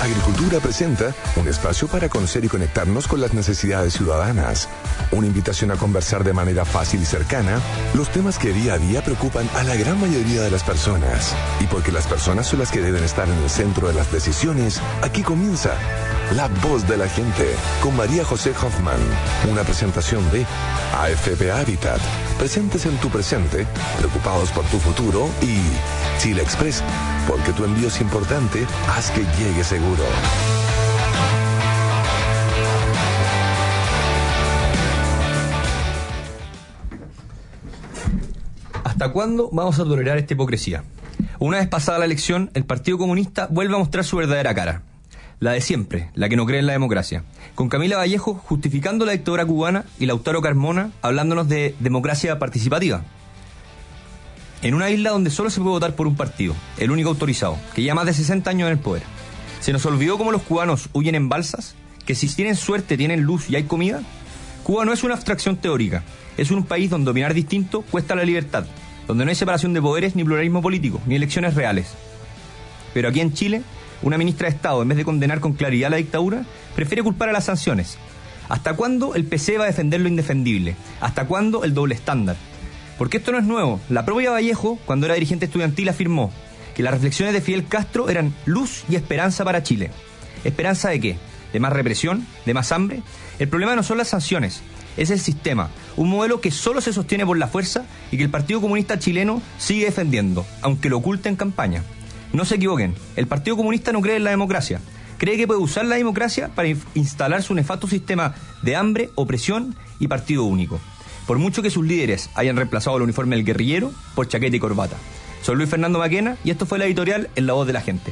Agricultura presenta un espacio para conocer y conectarnos con las necesidades ciudadanas. Una invitación a conversar de manera fácil y cercana los temas que día a día preocupan a la gran mayoría de las personas. Y porque las personas son las que deben estar en el centro de las decisiones, aquí comienza La Voz de la Gente con María José Hoffman. Una presentación de AFP Habitat. Presentes en tu presente, preocupados por tu futuro, y Chile Express, porque tu envío es importante, haz que llegue seguro. ¿Hasta cuándo vamos a tolerar esta hipocresía? Una vez pasada la elección, el Partido Comunista vuelve a mostrar su verdadera cara. La de siempre, la que no cree en la democracia. Con Camila Vallejo justificando la dictadura cubana y Lautaro Carmona hablándonos de democracia participativa. En una isla donde solo se puede votar por un partido, el único autorizado, que lleva más de 60 años en el poder. ¿Se nos olvidó cómo los cubanos huyen en balsas? ¿Que si tienen suerte tienen luz y hay comida? Cuba no es una abstracción teórica, es un país donde opinar distinto cuesta la libertad, donde no hay separación de poderes, ni pluralismo político, ni elecciones reales. Pero aquí en Chile, una ministra de Estado, en vez de condenar con claridad la dictadura, prefiere culpar a las sanciones. ¿Hasta cuándo el PC va a defender lo indefendible? ¿Hasta cuándo el doble estándar? Porque esto no es nuevo. La propia Vallejo, cuando era dirigente estudiantil, afirmó que las reflexiones de Fidel Castro eran luz y esperanza para Chile. ¿Esperanza de qué? ¿De más represión? ¿De más hambre? El problema no son las sanciones, es el sistema. Un modelo que solo se sostiene por la fuerza y que el Partido Comunista chileno sigue defendiendo, aunque lo oculte en campaña. No se equivoquen, el Partido Comunista no cree en la democracia. Cree que puede usar la democracia para instalar su nefasto sistema de hambre, opresión y partido único. Por mucho que sus líderes hayan reemplazado el uniforme del guerrillero por chaqueta y corbata. Soy Luis Fernando Maquena y esto fue la editorial en La Voz de la Gente.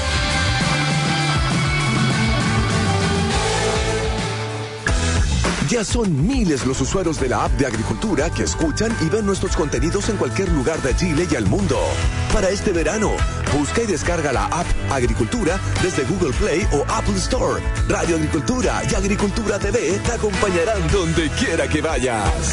Ya son miles los usuarios de la app de Agricultura que escuchan y ven nuestros contenidos en cualquier lugar de Chile y al mundo. Para este verano, busca y descarga la app Agricultura desde Google Play o Apple Store. Radio Agricultura y Agricultura TV te acompañarán donde quiera que vayas.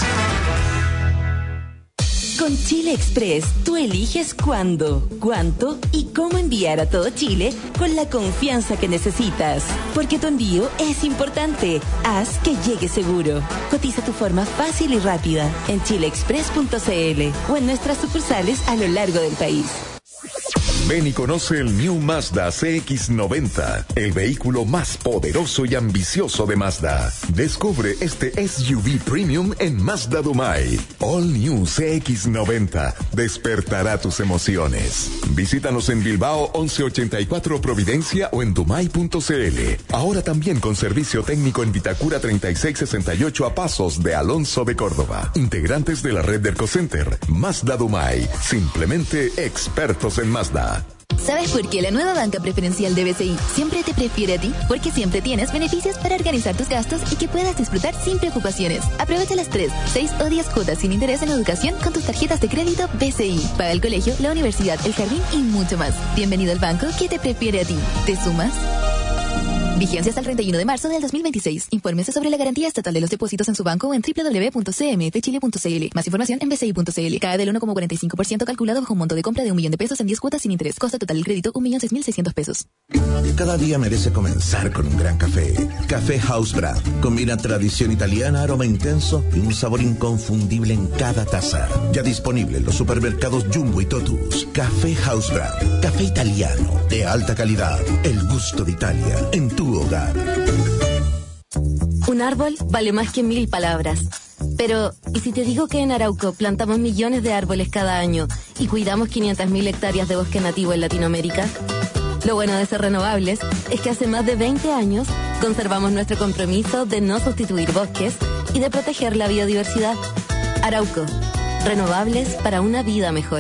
Con Chile Express, tú eliges cuándo, cuánto y cómo enviar a todo Chile con la confianza que necesitas. Porque tu envío es importante. Haz que llegue seguro. Cotiza tu forma fácil y rápida en chileexpress.cl o en nuestras sucursales a lo largo del país. Ven y conoce el New Mazda CX-90, el vehículo más poderoso y ambicioso de Mazda. Descubre este SUV Premium en Mazda Dumai. All New CX-90 despertará tus emociones. Visítanos en Bilbao 1184 Providencia o en dumai.cl. Ahora también con servicio técnico en Vitacura 3668 a pasos de Alonso de Córdoba. Integrantes de la red de Ercocenter. Mazda Dumai, simplemente expertos en Mazda. ¿Sabes por qué la nueva banca preferencial de BCI siempre te prefiere a ti? Porque siempre tienes beneficios para organizar tus gastos y que puedas disfrutar sin preocupaciones. Aprovecha las 3, 6 o 10 cuotas sin interés en educación con tus tarjetas de crédito BCI. Paga el colegio, la universidad, el jardín y mucho más. Bienvenido al banco que te prefiere a ti. ¿Te sumas? Vigencia hasta el 31 de marzo del 2026. Infórmese sobre la garantía estatal de los depósitos en su banco en www.cmfchile.cl. Más información en bci.cl. Cae del 1,45% calculado bajo un monto de compra de 1 millón de pesos en 10 cuotas sin interés. Costo total del crédito 1.006.600 pesos. Cada día merece comenzar con un gran café. Café House Brand. Combina tradición italiana, aroma intenso y un sabor inconfundible en cada taza. Ya disponible en los supermercados Jumbo y Totus. Café House Brand. Café italiano de alta calidad. El gusto de Italia en tu hogar. Un árbol vale más que 1000 palabras. Pero, ¿y si te digo que en Arauco plantamos millones de árboles cada año y cuidamos 500.000 hectáreas de bosque nativo en Latinoamérica? Lo bueno de ser renovables es que hace más de 20 años conservamos nuestro compromiso de no sustituir bosques y de proteger la biodiversidad. Arauco, renovables para una vida mejor.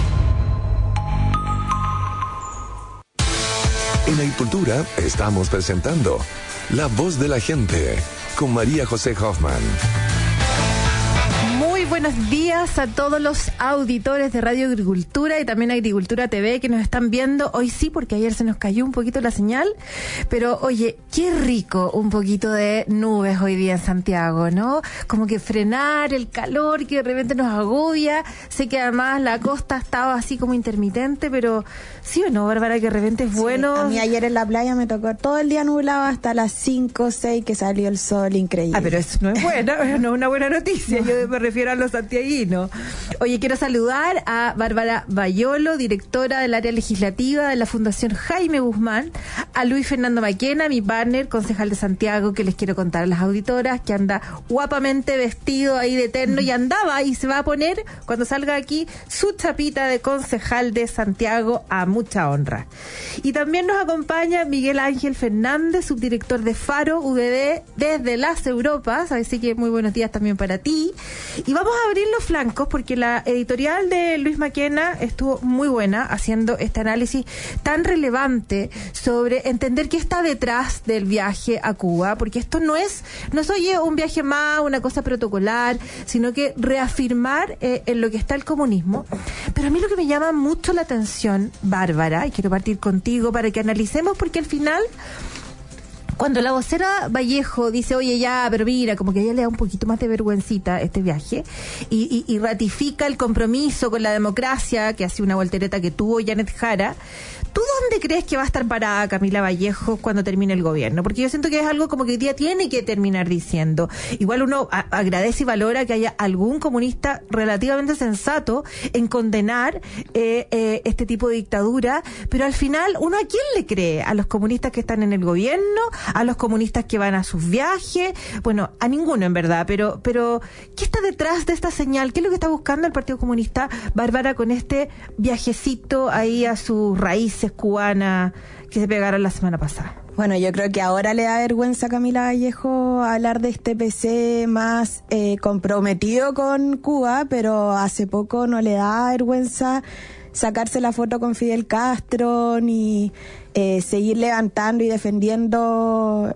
En Agricultura estamos presentando La Voz de la Gente con María José Hoffman. Muy buenas buenos días a todos los auditores de Radio Agricultura y también Agricultura TV que nos están viendo hoy sí, porque ayer se nos cayó un poquito la señal, pero oye, qué rico un poquito de nubes hoy día en Santiago, ¿no? Como que frenar el calor que de repente nos agobia. Sé que además la costa estaba así como intermitente, pero sí o no, Bárbara, que de repente es bueno. Sí, a mí ayer en la playa me tocó todo el día nublado hasta las 5 o 6 que salió el sol, increíble. Ah, pero eso no es bueno, no es una buena noticia, no. Yo me refiero a los santiaguinos. Oye, quiero saludar a Bárbara Bayolo, directora del área legislativa de la Fundación Jaime Guzmán, a Luis Fernando Maquena, mi partner, concejal de Santiago, que les quiero contar a las auditoras, que anda guapamente vestido ahí de terno y andaba y se va a poner, cuando salga aquí, su chapita de concejal de Santiago a mucha honra. Y también nos acompaña Miguel Ángel Fernández, subdirector de Faro UDD desde las Europas, así que muy buenos días también para ti. Y vamos a abrir los flancos porque la editorial de Luis Maquena estuvo muy buena haciendo este análisis tan relevante sobre entender qué está detrás del viaje a Cuba, porque esto no es oye, un viaje más, una cosa protocolar, sino que reafirmar en lo que está el comunismo. Pero a mí lo que me llama mucho la atención, Bárbara, y quiero partir contigo para que analicemos, porque al final, cuando la vocera Vallejo dice, oye, ya, pero mira, como que a ella le da un poquito más de vergüencita este viaje, y ratifica el compromiso con la democracia, que hace una voltereta que tuvo Janet Jara, ¿tú dónde crees que va a estar parada Camila Vallejo cuando termine el gobierno? Porque yo siento que es algo como que ella tiene que terminar diciendo. Igual uno agradece y valora que haya algún comunista relativamente sensato en condenar este tipo de dictadura, pero al final, ¿uno a quién le cree? ¿A los comunistas que están en el gobierno? ¿A los comunistas que van a sus viajes? Bueno, a ninguno en verdad, pero ¿qué está detrás de esta señal? ¿Qué es lo que está buscando el Partido Comunista, Bárbara, con este viajecito ahí a sus raíces cubanas que se pegaron la semana pasada? Bueno, yo creo que ahora le da vergüenza a Camila Vallejo hablar de este PC más comprometido con Cuba, pero hace poco no le da vergüenza sacarse la foto con Fidel Castro ni seguir levantando y defendiendo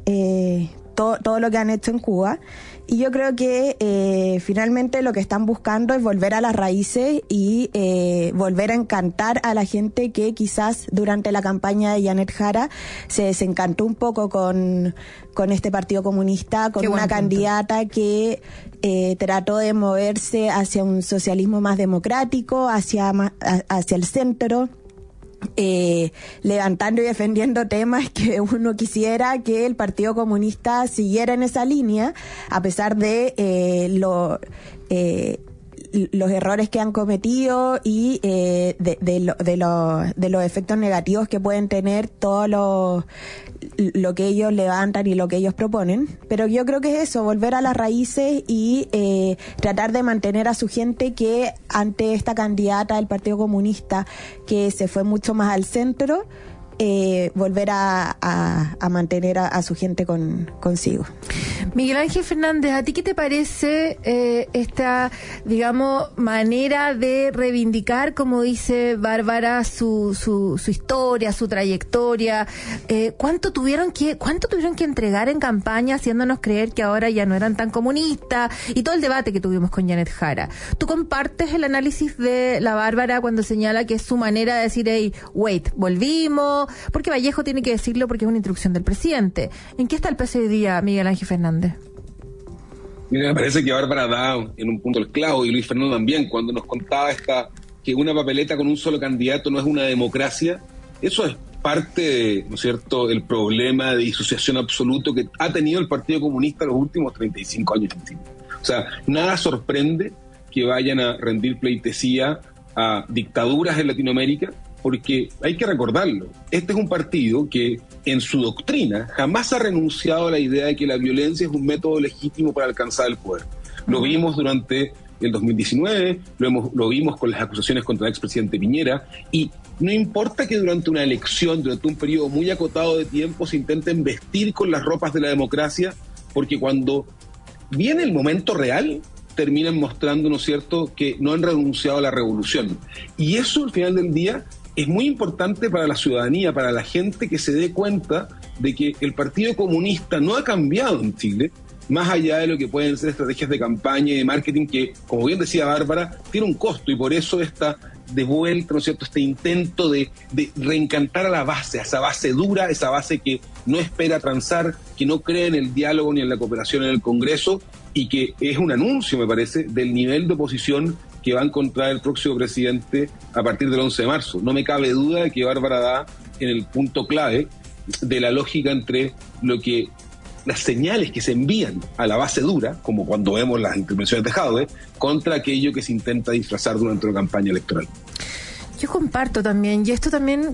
todo lo que han hecho en Cuba. Y yo creo que finalmente lo que están buscando es volver a las raíces y volver a encantar a la gente que quizás durante la campaña de Janet Jara se desencantó un poco con este Partido Comunista, con una candidata que trató de moverse hacia un socialismo más democrático, hacia el centro. Levantando y defendiendo temas que uno quisiera que el Partido Comunista siguiera en esa línea, a pesar de los errores que han cometido y de los efectos negativos que pueden tener todo lo que ellos levantan y lo que ellos proponen. Pero yo creo que es eso, volver a las raíces y tratar de mantener a su gente, que ante esta candidata del Partido Comunista que se fue mucho más al centro, volver a mantener a su gente consigo. Miguel Ángel Fernández, ¿a ti qué te parece esta, digamos, manera de reivindicar, como dice Bárbara, su historia, su trayectoria? ¿Cuánto tuvieron que entregar en campaña haciéndonos creer que ahora ya no eran tan comunistas? Y todo el debate que tuvimos con Janet Jara. ¿Tú compartes el análisis de la Bárbara cuando señala que es su manera de decir, hey, wait, volvimos? Porque Vallejo tiene que decirlo porque es una instrucción del presidente. ¿En qué está el PC hoy día, Miguel Ángel Fernández? Mira, me parece que Bárbara da en un punto el clavo, y Luis Fernando también, cuando nos contaba que una papeleta con un solo candidato no es una democracia. Eso es parte de, ¿no es cierto?, el problema de disociación absoluto que ha tenido el Partido Comunista los últimos 35 años en Chile. O sea, nada sorprende que vayan a rendir pleitesía a dictaduras en Latinoamérica, porque hay que recordarlo, este es un partido que en su doctrina jamás ha renunciado a la idea de que la violencia es un método legítimo para alcanzar el poder. Lo vimos durante el 2019, lo vimos con las acusaciones contra el expresidente Piñera, y no importa que durante una elección, durante un periodo muy acotado de tiempo, se intenten vestir con las ropas de la democracia, porque cuando viene el momento real, terminan mostrando, ¿no es cierto?, que no han renunciado a la revolución. Y eso, al final del día, es muy importante para la ciudadanía, para la gente, que se dé cuenta de que el Partido Comunista no ha cambiado en Chile, más allá de lo que pueden ser estrategias de campaña y de marketing que, como bien decía Bárbara, tiene un costo, y por eso esta de vuelta, ¿no es cierto?, este intento de reencantar a la base, a esa base dura, esa base que no espera transar, que no cree en el diálogo ni en la cooperación en el Congreso, y que es un anuncio, me parece, del nivel de oposición que va a encontrar el próximo presidente a partir del 11 de marzo. No me cabe duda de que Bárbara da en el punto clave de la lógica entre las señales que se envían a la base dura, como cuando vemos las intervenciones de Jadwe, contra aquello que se intenta disfrazar durante una campaña electoral. Yo comparto también, y esto también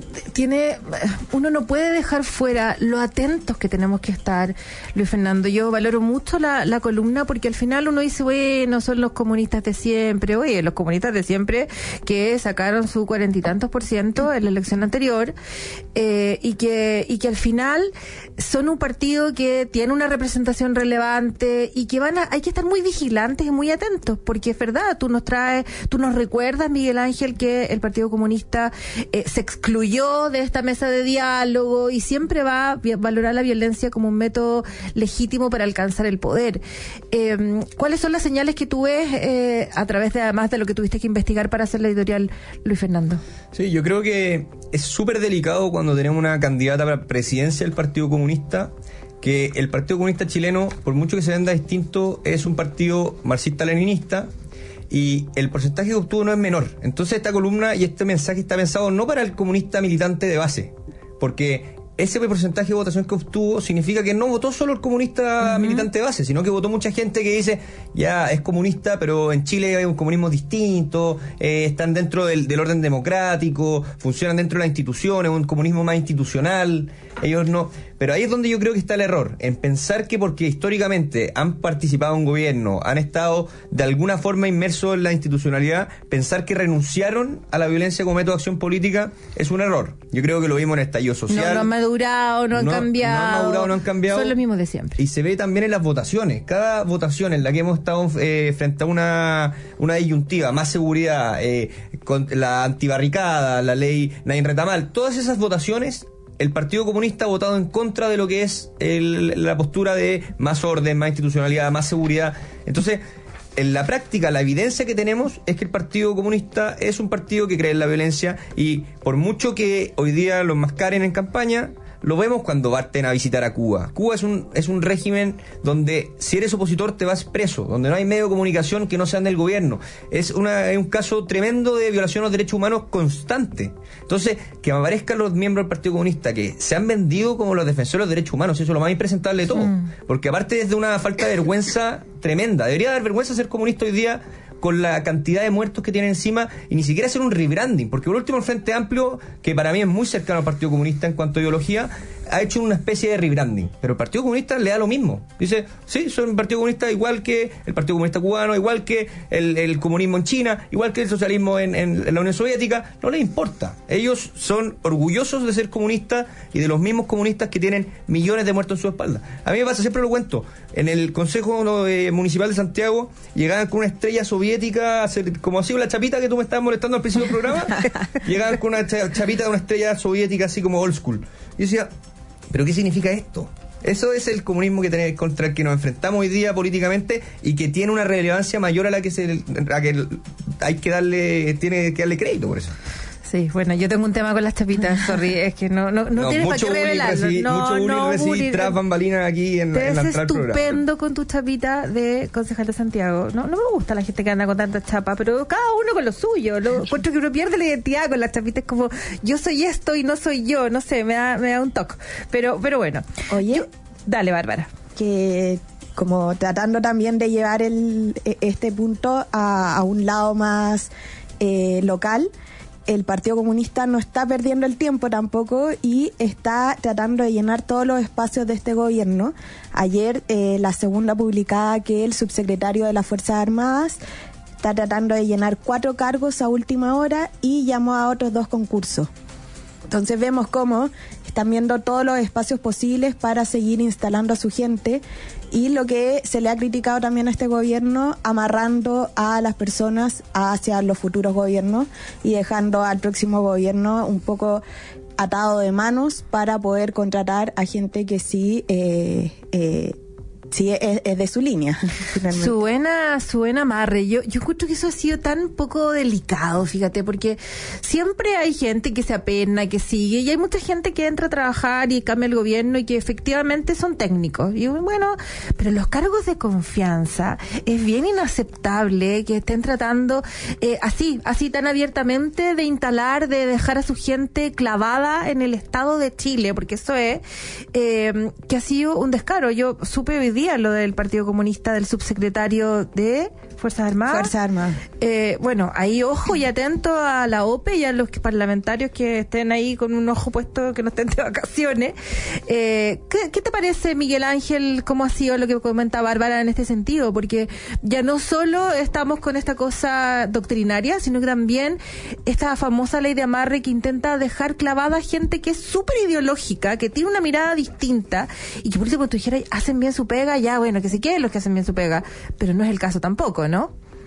uno no puede dejar fuera lo atentos que tenemos que estar, Luis Fernando. Yo valoro mucho la columna, porque al final uno dice, bueno, son los comunistas de siempre. Oye, los comunistas de siempre que sacaron su 40 y tantos % en la elección anterior, y que al final son un partido que tiene una representación relevante, y que hay que estar muy vigilantes y muy atentos, porque es verdad, tú nos recuerdas, Miguel Ángel, que el Partido Comunista se excluyó de esta mesa de diálogo y siempre va a valorar la violencia como un método legítimo para alcanzar el poder. ¿Cuáles son las señales que tú ves a través de, además de lo que tuviste que investigar para hacer la editorial, Luis Fernando? Sí, yo creo que es súper delicado cuando tenemos una candidata para presidencia del Partido Comunista, que el Partido Comunista chileno, por mucho que se venda distinto, es un partido marxista-leninista, y el porcentaje que obtuvo no es menor. Entonces esta columna y este mensaje está pensado no para el comunista militante de base, porque ese porcentaje de votación que obtuvo significa que no votó solo el comunista militante de base, sino que votó mucha gente que dice, ya es comunista, pero en Chile hay un comunismo distinto, están dentro del orden democrático, funcionan dentro de las instituciones, un comunismo más institucional, ellos no. Pero ahí es donde yo creo que está el error, en pensar que porque históricamente han participado en gobierno, han estado de alguna forma inmersos en la institucionalidad, pensar que renunciaron a la violencia como método de acción política es un error. Yo creo que lo vimos en el estallido social. No han madurado, no han cambiado. No han cambiado. Son los mismos de siempre. Y se ve también en las votaciones. Cada votación en la que hemos estado frente a una disyuntiva, más seguridad, con la antibarricada, la ley Nain Retamal, todas esas votaciones, el Partido Comunista ha votado en contra de lo que es la postura de más orden, más institucionalidad, más seguridad. Entonces, en la práctica, la evidencia que tenemos es que el Partido Comunista es un partido que cree en la violencia, y por mucho que hoy día lo enmascaren en campaña, lo vemos cuando parten a visitar a Cuba. Cuba es un régimen donde si eres opositor te vas preso, donde no hay medio de comunicación que no sean del gobierno. Es un caso tremendo de violación a los derechos humanos constante. Entonces, que aparezcan los miembros del Partido Comunista que se han vendido como los defensores de los derechos humanos, eso es lo más impresentable de todo. Porque aparte es de una falta de vergüenza tremenda. Debería dar vergüenza ser comunista hoy día, con la cantidad de muertos que tiene encima, y ni siquiera hacer un rebranding, porque por último el Frente Amplio, que para mí es muy cercano al Partido Comunista en cuanto a ideología, ha hecho una especie de rebranding, pero el Partido Comunista le da lo mismo. Dice, sí, soy un Partido Comunista igual que el Partido Comunista cubano, igual que el comunismo en China, igual que el socialismo en la Unión Soviética, no les importa. Ellos son orgullosos de ser comunistas y de los mismos comunistas que tienen millones de muertos en su espalda. A mí me pasa, siempre lo cuento, en el Consejo Municipal de Santiago llegaban con una estrella soviética, como así la chapita que tú me estabas molestando al principio del programa, llegaban con una chapita de una estrella soviética así como old school. Y yo decía, ¿pero qué significa esto? Eso es el comunismo contra el que nos enfrentamos hoy día políticamente, y que tiene una relevancia mayor a la que hay que darle crédito por eso. Sí, bueno, yo tengo un tema con las chapitas, sorry, es que no tienes para qué revelarlo. Mucho bullying recibí tras bambalinas aquí en la entrada del programa. Estupendo con tu chapita de concejal de Santiago. No me gusta la gente que anda con tanta chapa, pero cada uno con lo suyo. Encuentro que uno pierde la identidad con las chapitas, como yo soy esto y no soy yo, no sé, me da un toque. Pero bueno. Oye, dale, Bárbara. Que como tratando también de llevar este punto a un lado más local, el Partido Comunista no está perdiendo el tiempo tampoco y está tratando de llenar todos los espacios de este gobierno. Ayer, la segunda publicada, que el subsecretario de las Fuerzas Armadas está tratando de llenar 4 cargos a última hora y llamó a otros 2 concursos. Entonces vemos cómo están viendo todos los espacios posibles para seguir instalando a su gente, y lo que se le ha criticado también a este gobierno, amarrando a las personas hacia los futuros gobiernos y dejando al próximo gobierno un poco atado de manos para poder contratar a gente que sí Sí, es de su línea. Finalmente. Su buen amarre. Yo encuentro que eso ha sido tan poco delicado, fíjate, porque siempre hay gente que se apena, que sigue, y hay mucha gente que entra a trabajar y cambia el gobierno y que efectivamente son técnicos. Y bueno, pero los cargos de confianza es bien inaceptable que estén tratando así tan abiertamente de instalar, de dejar a su gente clavada en el Estado de Chile, porque eso es que ha sido un descaro. Yo supe hoy día lo del Partido Comunista, del subsecretario de Fuerzas Armadas. Bueno, ahí ojo y atento a la OPE y a los parlamentarios que estén ahí con un ojo puesto, que no estén de vacaciones. ¿Qué te parece, Miguel Ángel, cómo ha sido lo que comenta Bárbara en este sentido? Porque ya no solo estamos con esta cosa doctrinaria, sino que también esta famosa ley de amarre que intenta dejar clavada a gente que es súper ideológica, que tiene una mirada distinta y que por eso, como tú dijeras, hacen bien su pega, ya bueno, que se queden los que hacen bien su pega, pero no es el caso tampoco, ¿no?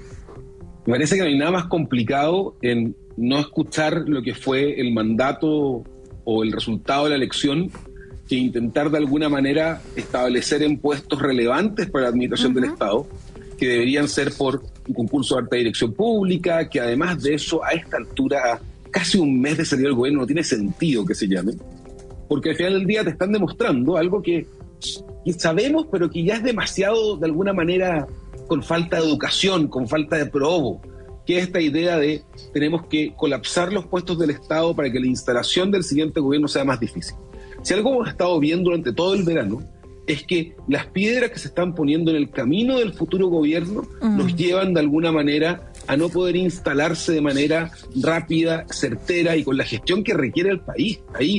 Me parece que no hay nada más complicado en no escuchar lo que fue el mandato o el resultado de la elección que intentar de alguna manera establecer en puestos relevantes para la administración del Estado, que deberían ser por un concurso de alta dirección pública, que además de eso, a esta altura, a casi un mes de salir del gobierno, no tiene sentido que se llame, porque al final del día te están demostrando algo que sabemos, pero que ya es demasiado, de alguna manera, con falta de educación, con falta de probo, que es esta idea de tenemos que colapsar los puestos del Estado para que la instalación del siguiente gobierno sea más difícil. Si algo hemos estado viendo durante todo el verano es que las piedras que se están poniendo en el camino del futuro gobierno nos llevan de alguna manera a no poder instalarse de manera rápida, certera y con la gestión que requiere el país. Ahí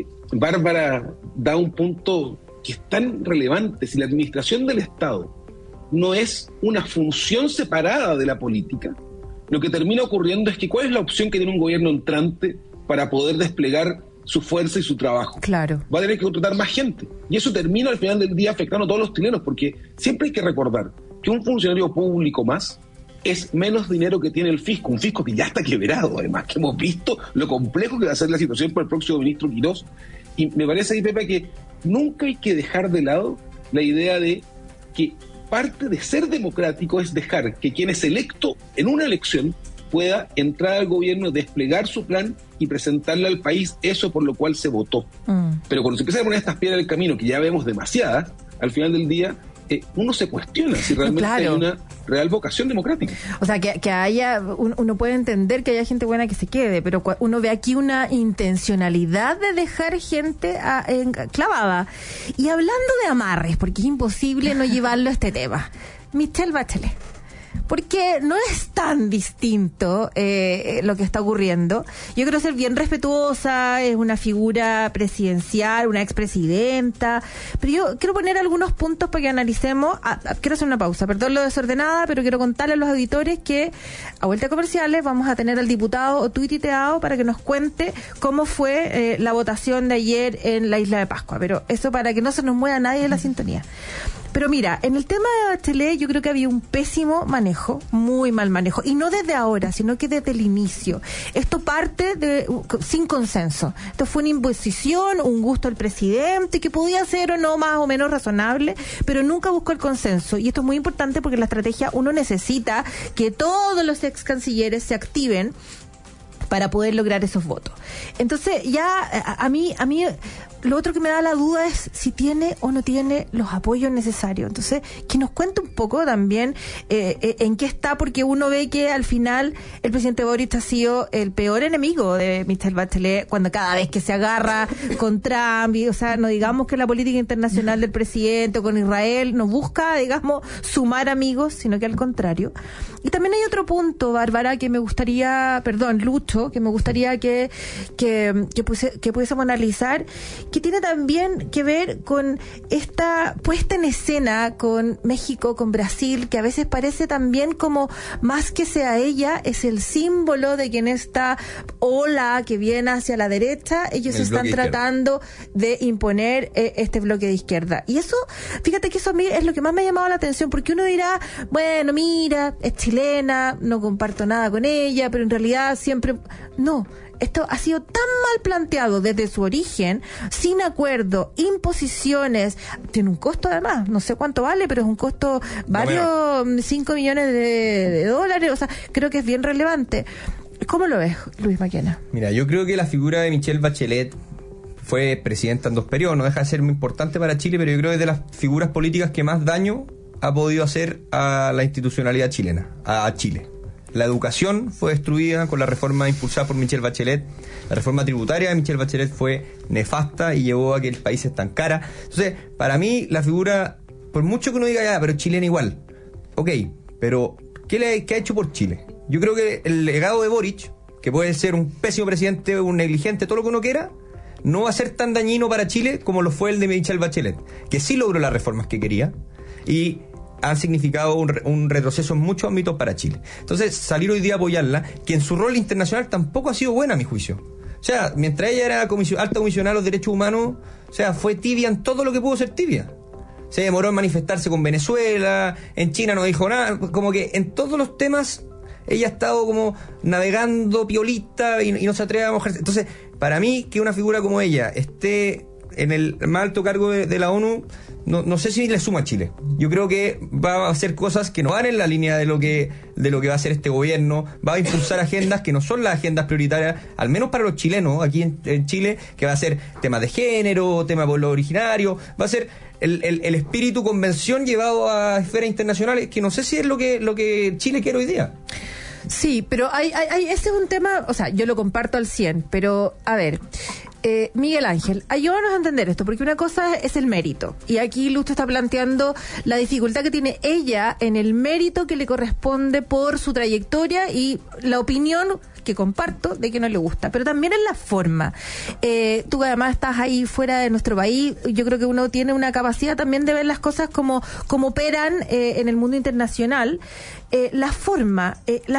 Bárbara da un punto que es tan relevante. Si la administración del Estado no es una función separada de la política, lo que termina ocurriendo es que ¿cuál es la opción que tiene un gobierno entrante para poder desplegar su fuerza y su trabajo? Claro. Va a tener que contratar más gente. Y eso termina al final del día afectando a todos los chilenos, porque siempre hay que recordar que un funcionario público más es menos dinero que tiene el fisco, un fisco que ya está quebrado, además, que hemos visto lo complejo que va a ser la situación para el próximo ministro Quirós. Y me parece ahí, Pepe, que nunca hay que dejar de lado la idea de que parte de ser democrático es dejar que quien es electo en una elección pueda entrar al gobierno, desplegar su plan y presentarle al país eso por lo cual se votó. Pero cuando se empiezan a poner estas piedras en el camino, que ya vemos demasiadas, al final del día uno se cuestiona si realmente hay una real vocación democrática. O sea, que haya, uno puede entender que haya gente buena que se quede, pero uno ve aquí una intencionalidad de dejar gente clavada. Y hablando de amarres, porque es imposible no llevarlo a este tema, Michelle Bachelet. Porque no es tan distinto lo que está ocurriendo. Yo quiero ser bien respetuosa, es una figura presidencial, una expresidenta, pero yo quiero poner algunos puntos para que analicemos. Quiero hacer una pausa, perdón lo desordenada, pero quiero contarle a los auditores que a vuelta de comerciales vamos a tener al diputado tuiteado para que nos cuente cómo fue la votación de ayer en la Isla de Pascua. Pero eso para que no se nos mueva nadie de la sintonía. Pero mira, en el tema de Bachelet yo creo que había un pésimo manejo, muy mal manejo, y no desde ahora, sino que desde el inicio. Esto parte sin consenso. Esto fue una imposición, un gusto al presidente, que podía ser o no más o menos razonable, pero nunca buscó el consenso. Y esto es muy importante porque en la estrategia uno necesita que todos los ex cancilleres se activen para poder lograr esos votos. Entonces, ya a mí lo otro que me da la duda es si tiene o no tiene los apoyos necesarios. Entonces, que nos cuente un poco también en qué está, porque uno ve que al final el presidente Boric ha sido el peor enemigo de Michelle Bachelet cuando cada vez que se agarra con Trump, o sea, no digamos que la política internacional del presidente o con Israel no busca, digamos, sumar amigos, sino que al contrario. Y también hay otro punto, Bárbara, que me gustaría, Lucho, que me gustaría que pudiésemos analizar, que tiene también que ver con esta puesta en escena con México, con Brasil, que a veces parece también como más que sea ella, es el símbolo de que en esta ola que viene hacia la derecha, ellos están tratando de imponer este bloque de izquierda. Y eso, fíjate que eso a mí es lo que más me ha llamado la atención, porque uno dirá, bueno, mira, es chilena, no comparto nada con ella, pero en realidad siempre... No, esto ha sido tan mal planteado desde su origen, sin acuerdo, imposiciones, tiene un costo además, no sé cuánto vale, pero es un costo varios 5 millones de dólares, o sea, creo que es bien relevante. ¿Cómo lo ves, Luis Maquena? Mira, yo creo que la figura de Michelle Bachelet fue presidenta en 2 periodos, no deja de ser muy importante para Chile, pero yo creo que es de las figuras políticas que más daño ha podido hacer a la institucionalidad chilena, a Chile. La educación fue destruida con la reforma impulsada por Michelle Bachelet. La reforma tributaria de Michelle Bachelet fue nefasta y llevó a que el país se estancara. Entonces, para mí, la figura, por mucho que uno diga, pero chilena igual. Ok, pero ¿qué ha hecho por Chile? Yo creo que el legado de Boric, que puede ser un pésimo presidente, un negligente, todo lo que uno quiera, no va a ser tan dañino para Chile como lo fue el de Michelle Bachelet, que sí logró las reformas que quería y han significado un retroceso en muchos ámbitos para Chile. Entonces, salir hoy día a apoyarla, que en su rol internacional tampoco ha sido buena, a mi juicio. O sea, mientras ella era alta comisionada de los derechos humanos, o sea, fue tibia en todo lo que pudo ser tibia. Se demoró en manifestarse con Venezuela, en China no dijo nada, como que en todos los temas ella ha estado como navegando piolita y no se atreve a mojarse. Entonces, para mí, que una figura como ella esté en el más alto cargo de la ONU, no sé si le suma a Chile. Yo creo que va a hacer cosas que no van en la línea de lo que va a hacer este gobierno. Va a impulsar agendas que no son las agendas prioritarias, al menos para los chilenos aquí en Chile, que va a ser temas de género, temas de pueblo originario, va a ser el espíritu convención llevado a esferas internacionales, que no sé si es lo que Chile quiere hoy día. Sí, pero ese es un tema, o sea, yo lo comparto al 100, pero a ver, Miguel Ángel, ayúdanos a entender esto, porque una cosa es el mérito, y aquí Lucho está planteando la dificultad que tiene ella en el mérito que le corresponde por su trayectoria y la opinión que comparto de que no le gusta, pero también en la forma. Tú además estás ahí fuera de nuestro país, yo creo que uno tiene una capacidad también de ver las cosas como operan en el mundo internacional. La forma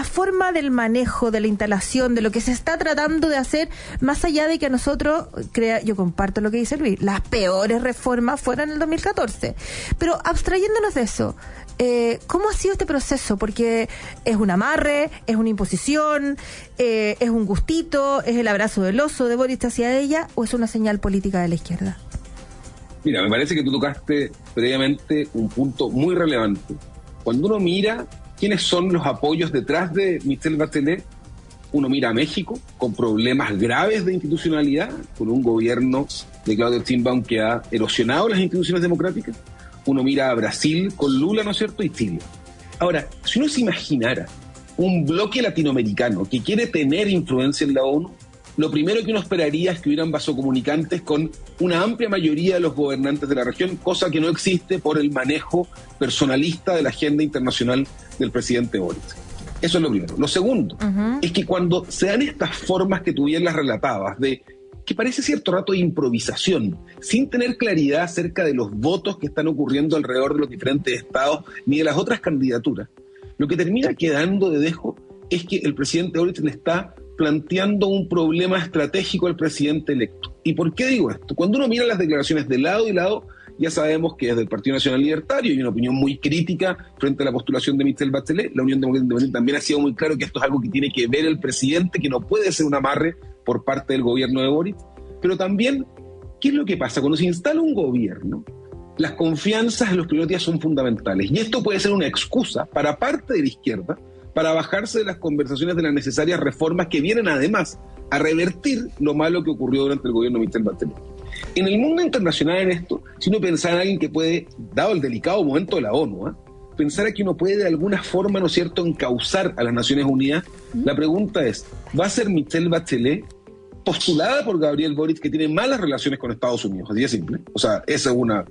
del manejo, de la instalación, de lo que se está tratando de hacer, más allá de que a nosotros, yo comparto lo que dice Luis, las peores reformas fueron en el 2014, pero abstrayéndonos de eso, ¿cómo ha sido este proceso? Porque es un amarre, es una imposición, es un gustito, es el abrazo del oso de Boric hacia ella, o es una señal política de la izquierda. Mira, me parece que tú tocaste previamente un punto muy relevante. Cuando uno mira quiénes son los apoyos detrás de Michelle Bachelet, uno mira a México con problemas graves de institucionalidad, con un gobierno de Claudia Sheinbaum que ha erosionado las instituciones democráticas. Uno mira a Brasil con Lula, ¿no es cierto?, y Chile. Ahora, si uno se imaginara un bloque latinoamericano que quiere tener influencia en la ONU, lo primero que uno esperaría es que hubieran vasocomunicantes con una amplia mayoría de los gobernantes de la región, cosa que no existe por el manejo personalista de la agenda internacional del presidente Boric. Eso es lo primero. Lo segundo es que cuando se dan estas formas que tú bien las relatabas, de que parece cierto rato de improvisación, sin tener claridad acerca de los votos que están ocurriendo alrededor de los diferentes estados, ni de las otras candidaturas, lo que termina quedando de dejo es que el presidente Boric le está planteando un problema estratégico al presidente electo. ¿Y por qué digo esto? Cuando uno mira las declaraciones de lado y lado, ya sabemos que desde el Partido Nacional Libertario hay una opinión muy crítica frente a la postulación de Michelle Bachelet. La Unión Demócrata Independiente también ha sido muy claro que esto es algo que tiene que ver el presidente, que no puede ser un amarre por parte del gobierno de Boric. Pero también, ¿qué es lo que pasa? Cuando se instala un gobierno, las confianzas en los primeros días son fundamentales. Y esto puede ser una excusa para parte de la izquierda para bajarse de las conversaciones de las necesarias reformas que vienen además a revertir lo malo que ocurrió durante el gobierno de Michelle Bachelet. En el mundo internacional en esto, si uno pensara en alguien que puede, dado el delicado momento de la ONU, pensara que uno puede de alguna forma, ¿no es cierto?, encauzar a las Naciones Unidas, la pregunta es, ¿va a ser Michelle Bachelet postulada por Gabriel Boric, que tiene malas relaciones con Estados Unidos? Así de simple. O sea, ese es un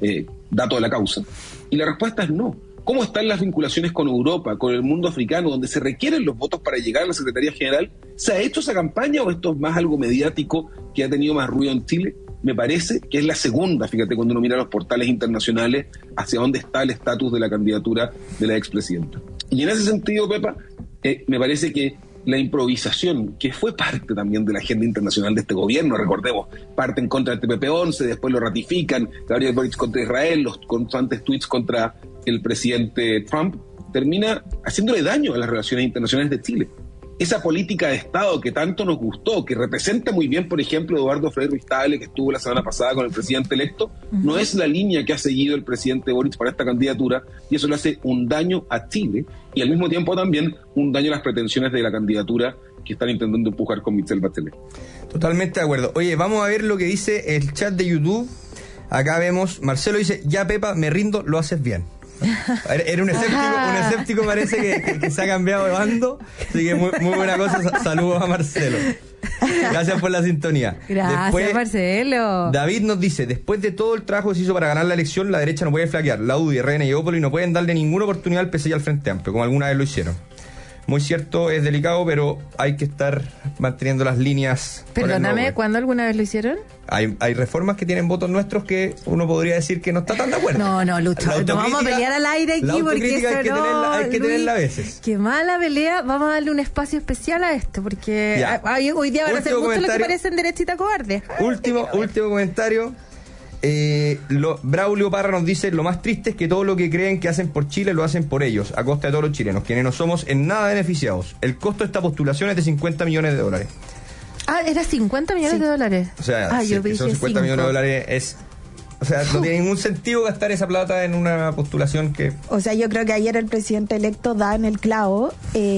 dato de la causa. Y la respuesta es no. ¿Cómo están las vinculaciones con Europa, con el mundo africano, donde se requieren los votos para llegar a la Secretaría General? ¿Se ha hecho esa campaña o esto es más algo mediático que ha tenido más ruido en Chile? Me parece que es la segunda, fíjate, cuando uno mira los portales internacionales, hacia dónde está el estatus de la candidatura de la expresidenta. Y en ese sentido, Pepa, me parece que la improvisación, que fue parte también de la agenda internacional de este gobierno, recordemos, parte en contra del TPP-11, después lo ratifican, Gabriel Boric contra Israel, los constantes tweets contra el presidente Trump, termina haciéndole daño a las relaciones internacionales de Chile. esa política de Estado que tanto nos gustó, que representa muy bien, por ejemplo, Eduardo Frei Ruiz-Tagle, que estuvo la semana pasada con el presidente electo, no es la línea que ha seguido el presidente Boric para esta candidatura, y eso le hace un daño a Chile y al mismo tiempo también un daño a las pretensiones de la candidatura que están intentando empujar con Michelle Bachelet. Totalmente de acuerdo. Oye, vamos a ver lo que dice el chat de YouTube. Acá vemos, Marcelo dice, ya Pepa, me rindo, lo haces bien. Era un escéptico parece que se ha cambiado de bando, así que muy buena cosa. Saludos a Marcelo, gracias por la sintonía. Gracias. Después, Marcelo. David nos dice, después de todo el trabajo que se hizo para ganar la elección, la derecha no puede flaquear. La UDI, RN y Opoli no pueden darle ninguna oportunidad al PC y al Frente Amplio, como alguna vez lo hicieron. Muy cierto, es delicado, pero hay que estar manteniendo las líneas. Perdóname, ¿cuándo alguna vez lo hicieron? Hay reformas que tienen votos nuestros que uno podría decir que no está tan de acuerdo. No, Lucho, no vamos a pelear al aire aquí porque eso hay que tenerla a veces. Qué mala pelea, vamos a darle un espacio especial a esto, porque hoy día van a hacer mucho lo que parecen derechita cobarde. Último comentario. Braulio Parra nos dice, lo más triste es que todo lo que creen que hacen por Chile lo hacen por ellos, a costa de todos los chilenos, quienes no somos en nada beneficiados. El costo de esta postulación es de $50 millones. ¿Era 50 millones de dólares? O sea, yo si son 50 millones de dólares es... O sea, no tiene ningún sentido gastar esa plata en una postulación que... O sea, yo creo que ayer el presidente electo da en el clavo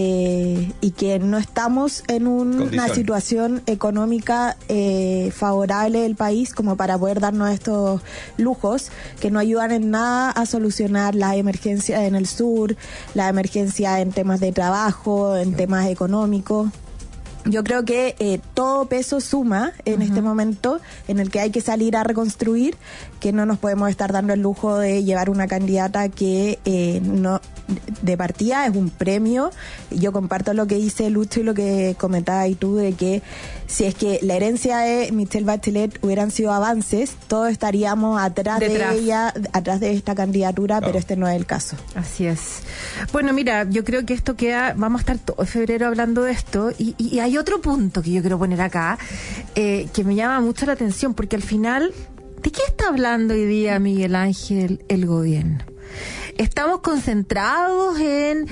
y que no estamos en una situación económica favorable del país como para poder darnos estos lujos que no ayudan en nada a solucionar las emergencias en el sur, la emergencia en temas de trabajo, en temas económicos. Yo creo que todo peso suma en este momento en el que hay que salir a reconstruir, que no nos podemos estar dando el lujo de llevar una candidata que no de partida es un premio. Yo comparto lo que dice Lucho y lo que comentabas tú, de que si es que la herencia de Michelle Bachelet hubieran sido avances, todos estaríamos atrás de ella, atrás de esta candidatura, pero este no es el caso. Así es. Bueno, mira, yo creo que esto queda, vamos a estar todo febrero hablando de esto, y hay otro punto que yo quiero poner acá, que me llama mucho la atención, porque al final, ¿de qué está hablando hoy día, Miguel Ángel, el gobierno? Estamos concentrados en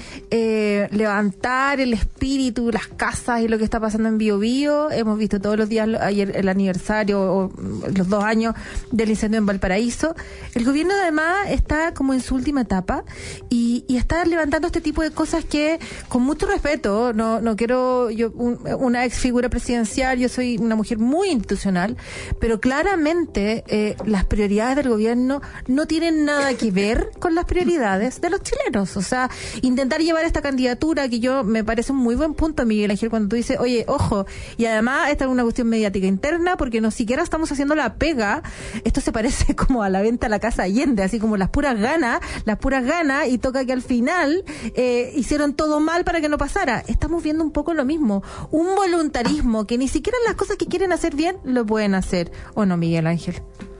levantar el espíritu, las casas y lo que está pasando en Bío Bío. Hemos visto todos los días, ayer el aniversario o los 2 años del incendio en Valparaíso. El gobierno además está como en su última etapa y está levantando este tipo de cosas que, con mucho respeto, no quiero yo una ex figura presidencial, yo soy una mujer muy institucional, pero claramente las prioridades del gobierno no tienen nada que ver con las prioridades de los chilenos. O sea, intentar llevar esta candidatura, que yo me parece un muy buen punto, Miguel Ángel, cuando tú dices, oye, ojo, y además esta es una cuestión mediática interna, porque no siquiera estamos haciendo la pega. Esto se parece como a la venta a la Casa Allende, así como las puras ganas, y toca que al final hicieron todo mal para que no pasara. Estamos viendo un poco lo mismo, un voluntarismo que ni siquiera las cosas que quieren hacer bien lo pueden hacer, ¿o no, Miguel Ángel?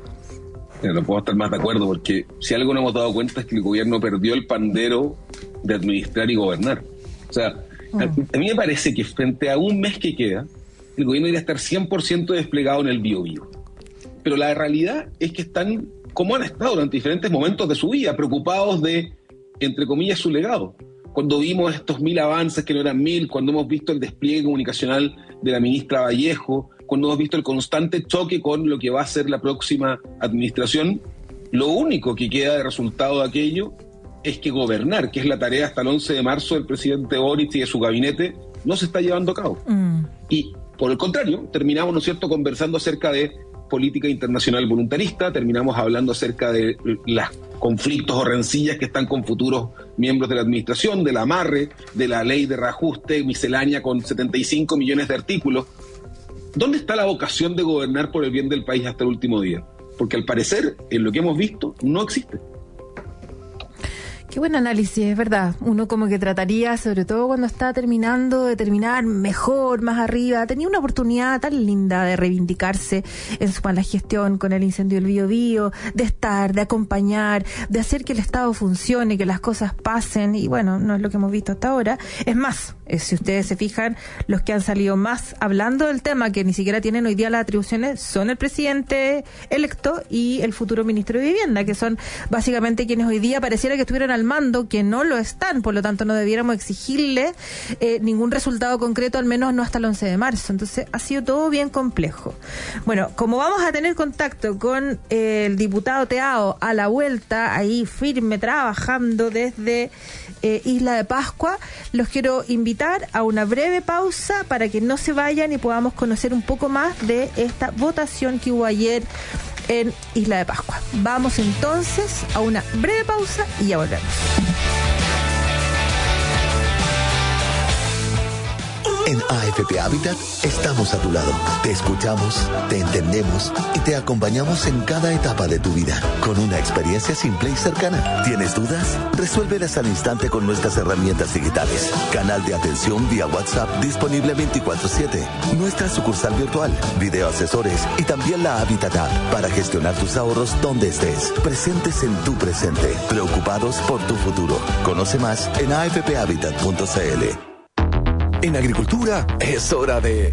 No puedo estar más de acuerdo, porque si algo no hemos dado cuenta es que el gobierno perdió el pandero de administrar y gobernar. O sea, a mí me parece que frente a un mes que queda, el gobierno debería estar 100% desplegado en el Bío Bío. Pero la realidad es que están, como han estado durante diferentes momentos de su vida, preocupados de, entre comillas, su legado. Cuando vimos estos 1000 avances que no eran 1000, cuando hemos visto el despliegue comunicacional de la ministra Vallejo, cuando hemos visto el constante choque con lo que va a ser la próxima administración, lo único que queda de resultado de aquello es que gobernar, que es la tarea hasta el 11 de marzo del presidente Boric y de su gabinete, no se está llevando a cabo. Y, por el contrario, terminamos, ¿no es cierto?, conversando acerca de política internacional voluntarista, terminamos hablando acerca de los conflictos o rencillas que están con futuros miembros de la administración, del amarre, de la ley de reajuste miscelánea con 75 millones de artículos. ¿Dónde está la vocación de gobernar por el bien del país hasta el último día? Porque al parecer, en lo que hemos visto, no existe. Qué buen análisis, es verdad. Uno como que trataría, sobre todo cuando está terminando, de terminar mejor, más arriba. Tenía una oportunidad tan linda de reivindicarse en su mala gestión con el incendio del Bío Bío, de estar, de acompañar, de hacer que el Estado funcione, que las cosas pasen, y bueno, no es lo que hemos visto hasta ahora. Es más, si ustedes se fijan, los que han salido más hablando del tema, que ni siquiera tienen hoy día las atribuciones, son el presidente electo y el futuro ministro de Vivienda, que son básicamente quienes hoy día pareciera que estuvieran al al mando que no lo están, por lo tanto no debiéramos exigirle ningún resultado concreto, al menos no hasta el 11 de marzo. Entonces ha sido todo bien complejo. Bueno, como vamos a tener contacto con el diputado Teao a la vuelta, ahí firme, trabajando desde Isla de Pascua, los quiero invitar a una breve pausa para que no se vayan y podamos conocer un poco más de esta votación que hubo ayer en Isla de Pascua. Vamos entonces a una breve pausa y ya volvemos. En AFP Habitat estamos a tu lado. Te escuchamos, te entendemos y te acompañamos en cada etapa de tu vida con una experiencia simple y cercana. ¿Tienes dudas? Resuélvelas al instante con nuestras herramientas digitales. Canal de atención vía WhatsApp disponible 24/7. Nuestra sucursal virtual, video asesores y también la Habitat App para gestionar tus ahorros donde estés. Presentes en tu presente. Preocupados por tu futuro. Conoce más en afphabitat.cl. En agricultura es hora de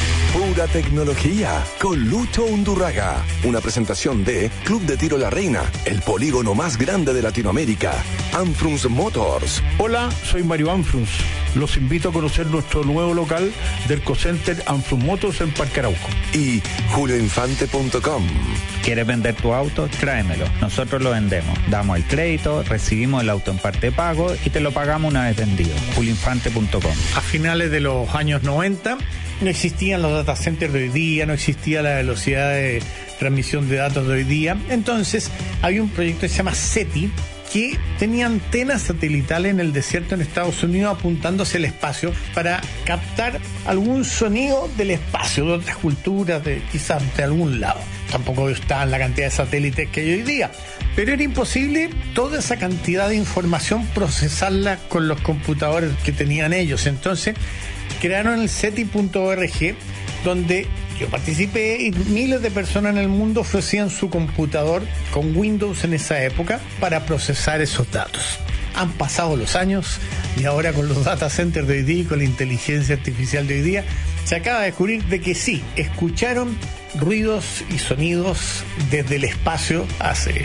Pura Tecnología con Lucho Undurraga. Una presentación de Club de Tiro La Reina, el polígono más grande de Latinoamérica. Anfrunz Motors. Hola, soy Mario Anfrunz. Los invito a conocer nuestro nuevo local del Ecocenter Anfrunz Motors en Parque Arauco. Y julioinfante.com. ¿Quieres vender tu auto? Tráemelo. Nosotros lo vendemos. Damos el crédito, recibimos el auto en parte de pago y te lo pagamos una vez vendido. julioinfante.com. A finales de los años 90 no existían los data centers de hoy día, no existía la velocidad de transmisión de datos de hoy día. Entonces había un proyecto que se llama SETI, que tenía antenas satelitales en el desierto en Estados Unidos apuntando hacia el espacio para captar algún sonido del espacio, de otras culturas, quizás de algún lado. Tampoco está en la cantidad de satélites que hay hoy día, pero era imposible toda esa cantidad de información procesarla con los computadores que tenían ellos. Entonces crearon el SETI.org, donde yo participé y miles de personas en el mundo ofrecían su computador con Windows en esa época para procesar esos datos. Han pasado los años y ahora con los data centers de hoy día y con la inteligencia artificial de hoy día se acaba de descubrir de que sí, escucharon ruidos y sonidos desde el espacio hace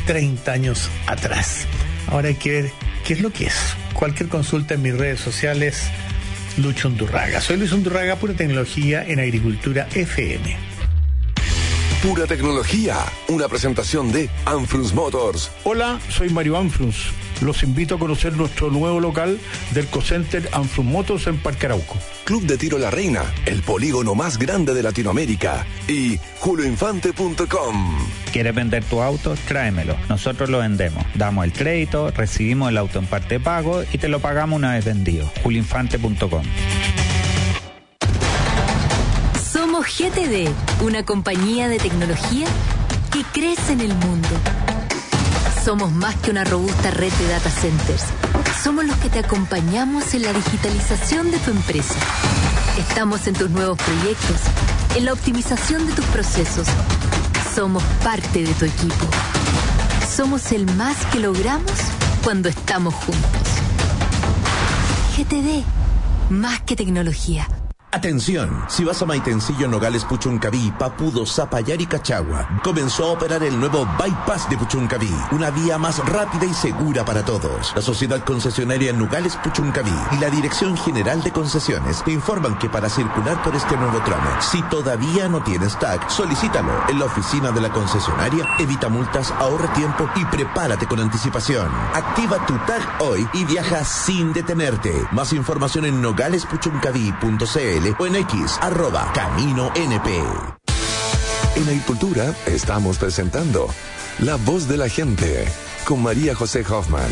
30 años atrás. Ahora hay que ver qué es lo que es. Cualquier consulta en mis redes sociales, Lucho Undurraga. Soy Luis Undurraga, Pura Tecnología en Agricultura FM. Pura Tecnología, una presentación de Anfrunz Motors. Hola, soy Mario Anfrunz. Los invito a conocer nuestro nuevo local del Ecocenter Anfrunz Motors en Parque Arauco. Club de Tiro La Reina, el polígono más grande de Latinoamérica. Y julioinfante.com. ¿Quieres vender tu auto? Tráemelo. Nosotros lo vendemos. Damos el crédito, recibimos el auto en parte de pago y te lo pagamos una vez vendido. julioinfante.com. Somos GTD, una compañía de tecnología que crece en el mundo. Somos más que una robusta red de data centers. Somos los que te acompañamos en la digitalización de tu empresa. Estamos en tus nuevos proyectos, en la optimización de tus procesos. Somos parte de tu equipo. Somos el más que logramos cuando estamos juntos. GTD, más que tecnología. Atención, si vas a Maitencillo, Nogales, Puchuncaví, Papudo, Zapallar y Cachagua, comenzó a operar el nuevo Bypass de Puchuncaví, una vía más rápida y segura para todos. La sociedad concesionaria Nogales Puchuncaví y la Dirección General de Concesiones te informan que para circular por este nuevo tramo, si todavía no tienes TAG, solicítalo en la oficina de la concesionaria, evita multas, ahorra tiempo y prepárate con anticipación. Activa tu TAG hoy y viaja sin detenerte. Más información en nogalespuchuncaví.cl o en X, @CaminoNP. En Agricultura estamos presentando La Voz de la Gente con María José Hoffman.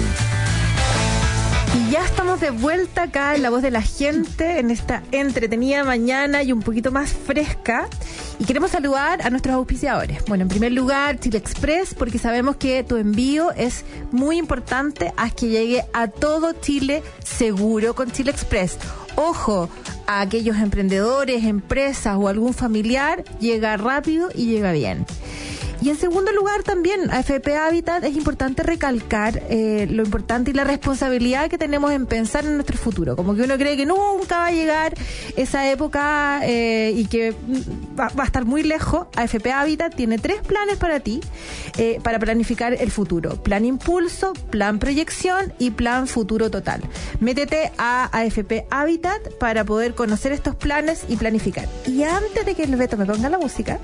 Y ya estamos de vuelta acá en La Voz de la Gente, en esta entretenida mañana y un poquito más fresca. Y queremos saludar a nuestros auspiciadores. Bueno, en primer lugar, Chile Express, porque sabemos que tu envío es muy importante. Haz que llegue a todo Chile seguro con Chile Express. Ojo, a aquellos emprendedores, empresas o algún familiar, llega rápido y llega bien. Y en segundo lugar también, AFP Habitat, es importante recalcar lo importante y la responsabilidad que tenemos en pensar en nuestro futuro. Como que uno cree que nunca va a llegar esa época y que va a estar muy lejos. AFP Habitat tiene 3 planes para ti, para planificar el futuro: plan impulso, plan proyección y plan futuro total. Métete a AFP Habitat para poder conocer estos planes y planificar. Y antes de que el Beto me ponga la música,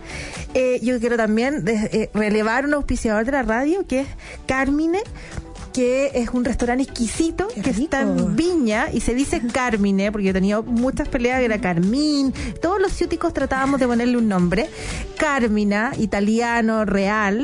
yo quiero también relevar un auspiciador de la radio, que es Carmine, que es un restaurante exquisito que está en Viña, y se dice Carmine porque yo he tenido muchas peleas que era Carmín. Todos los ciúticos tratábamos de ponerle un nombre. Carmina, italiano, real,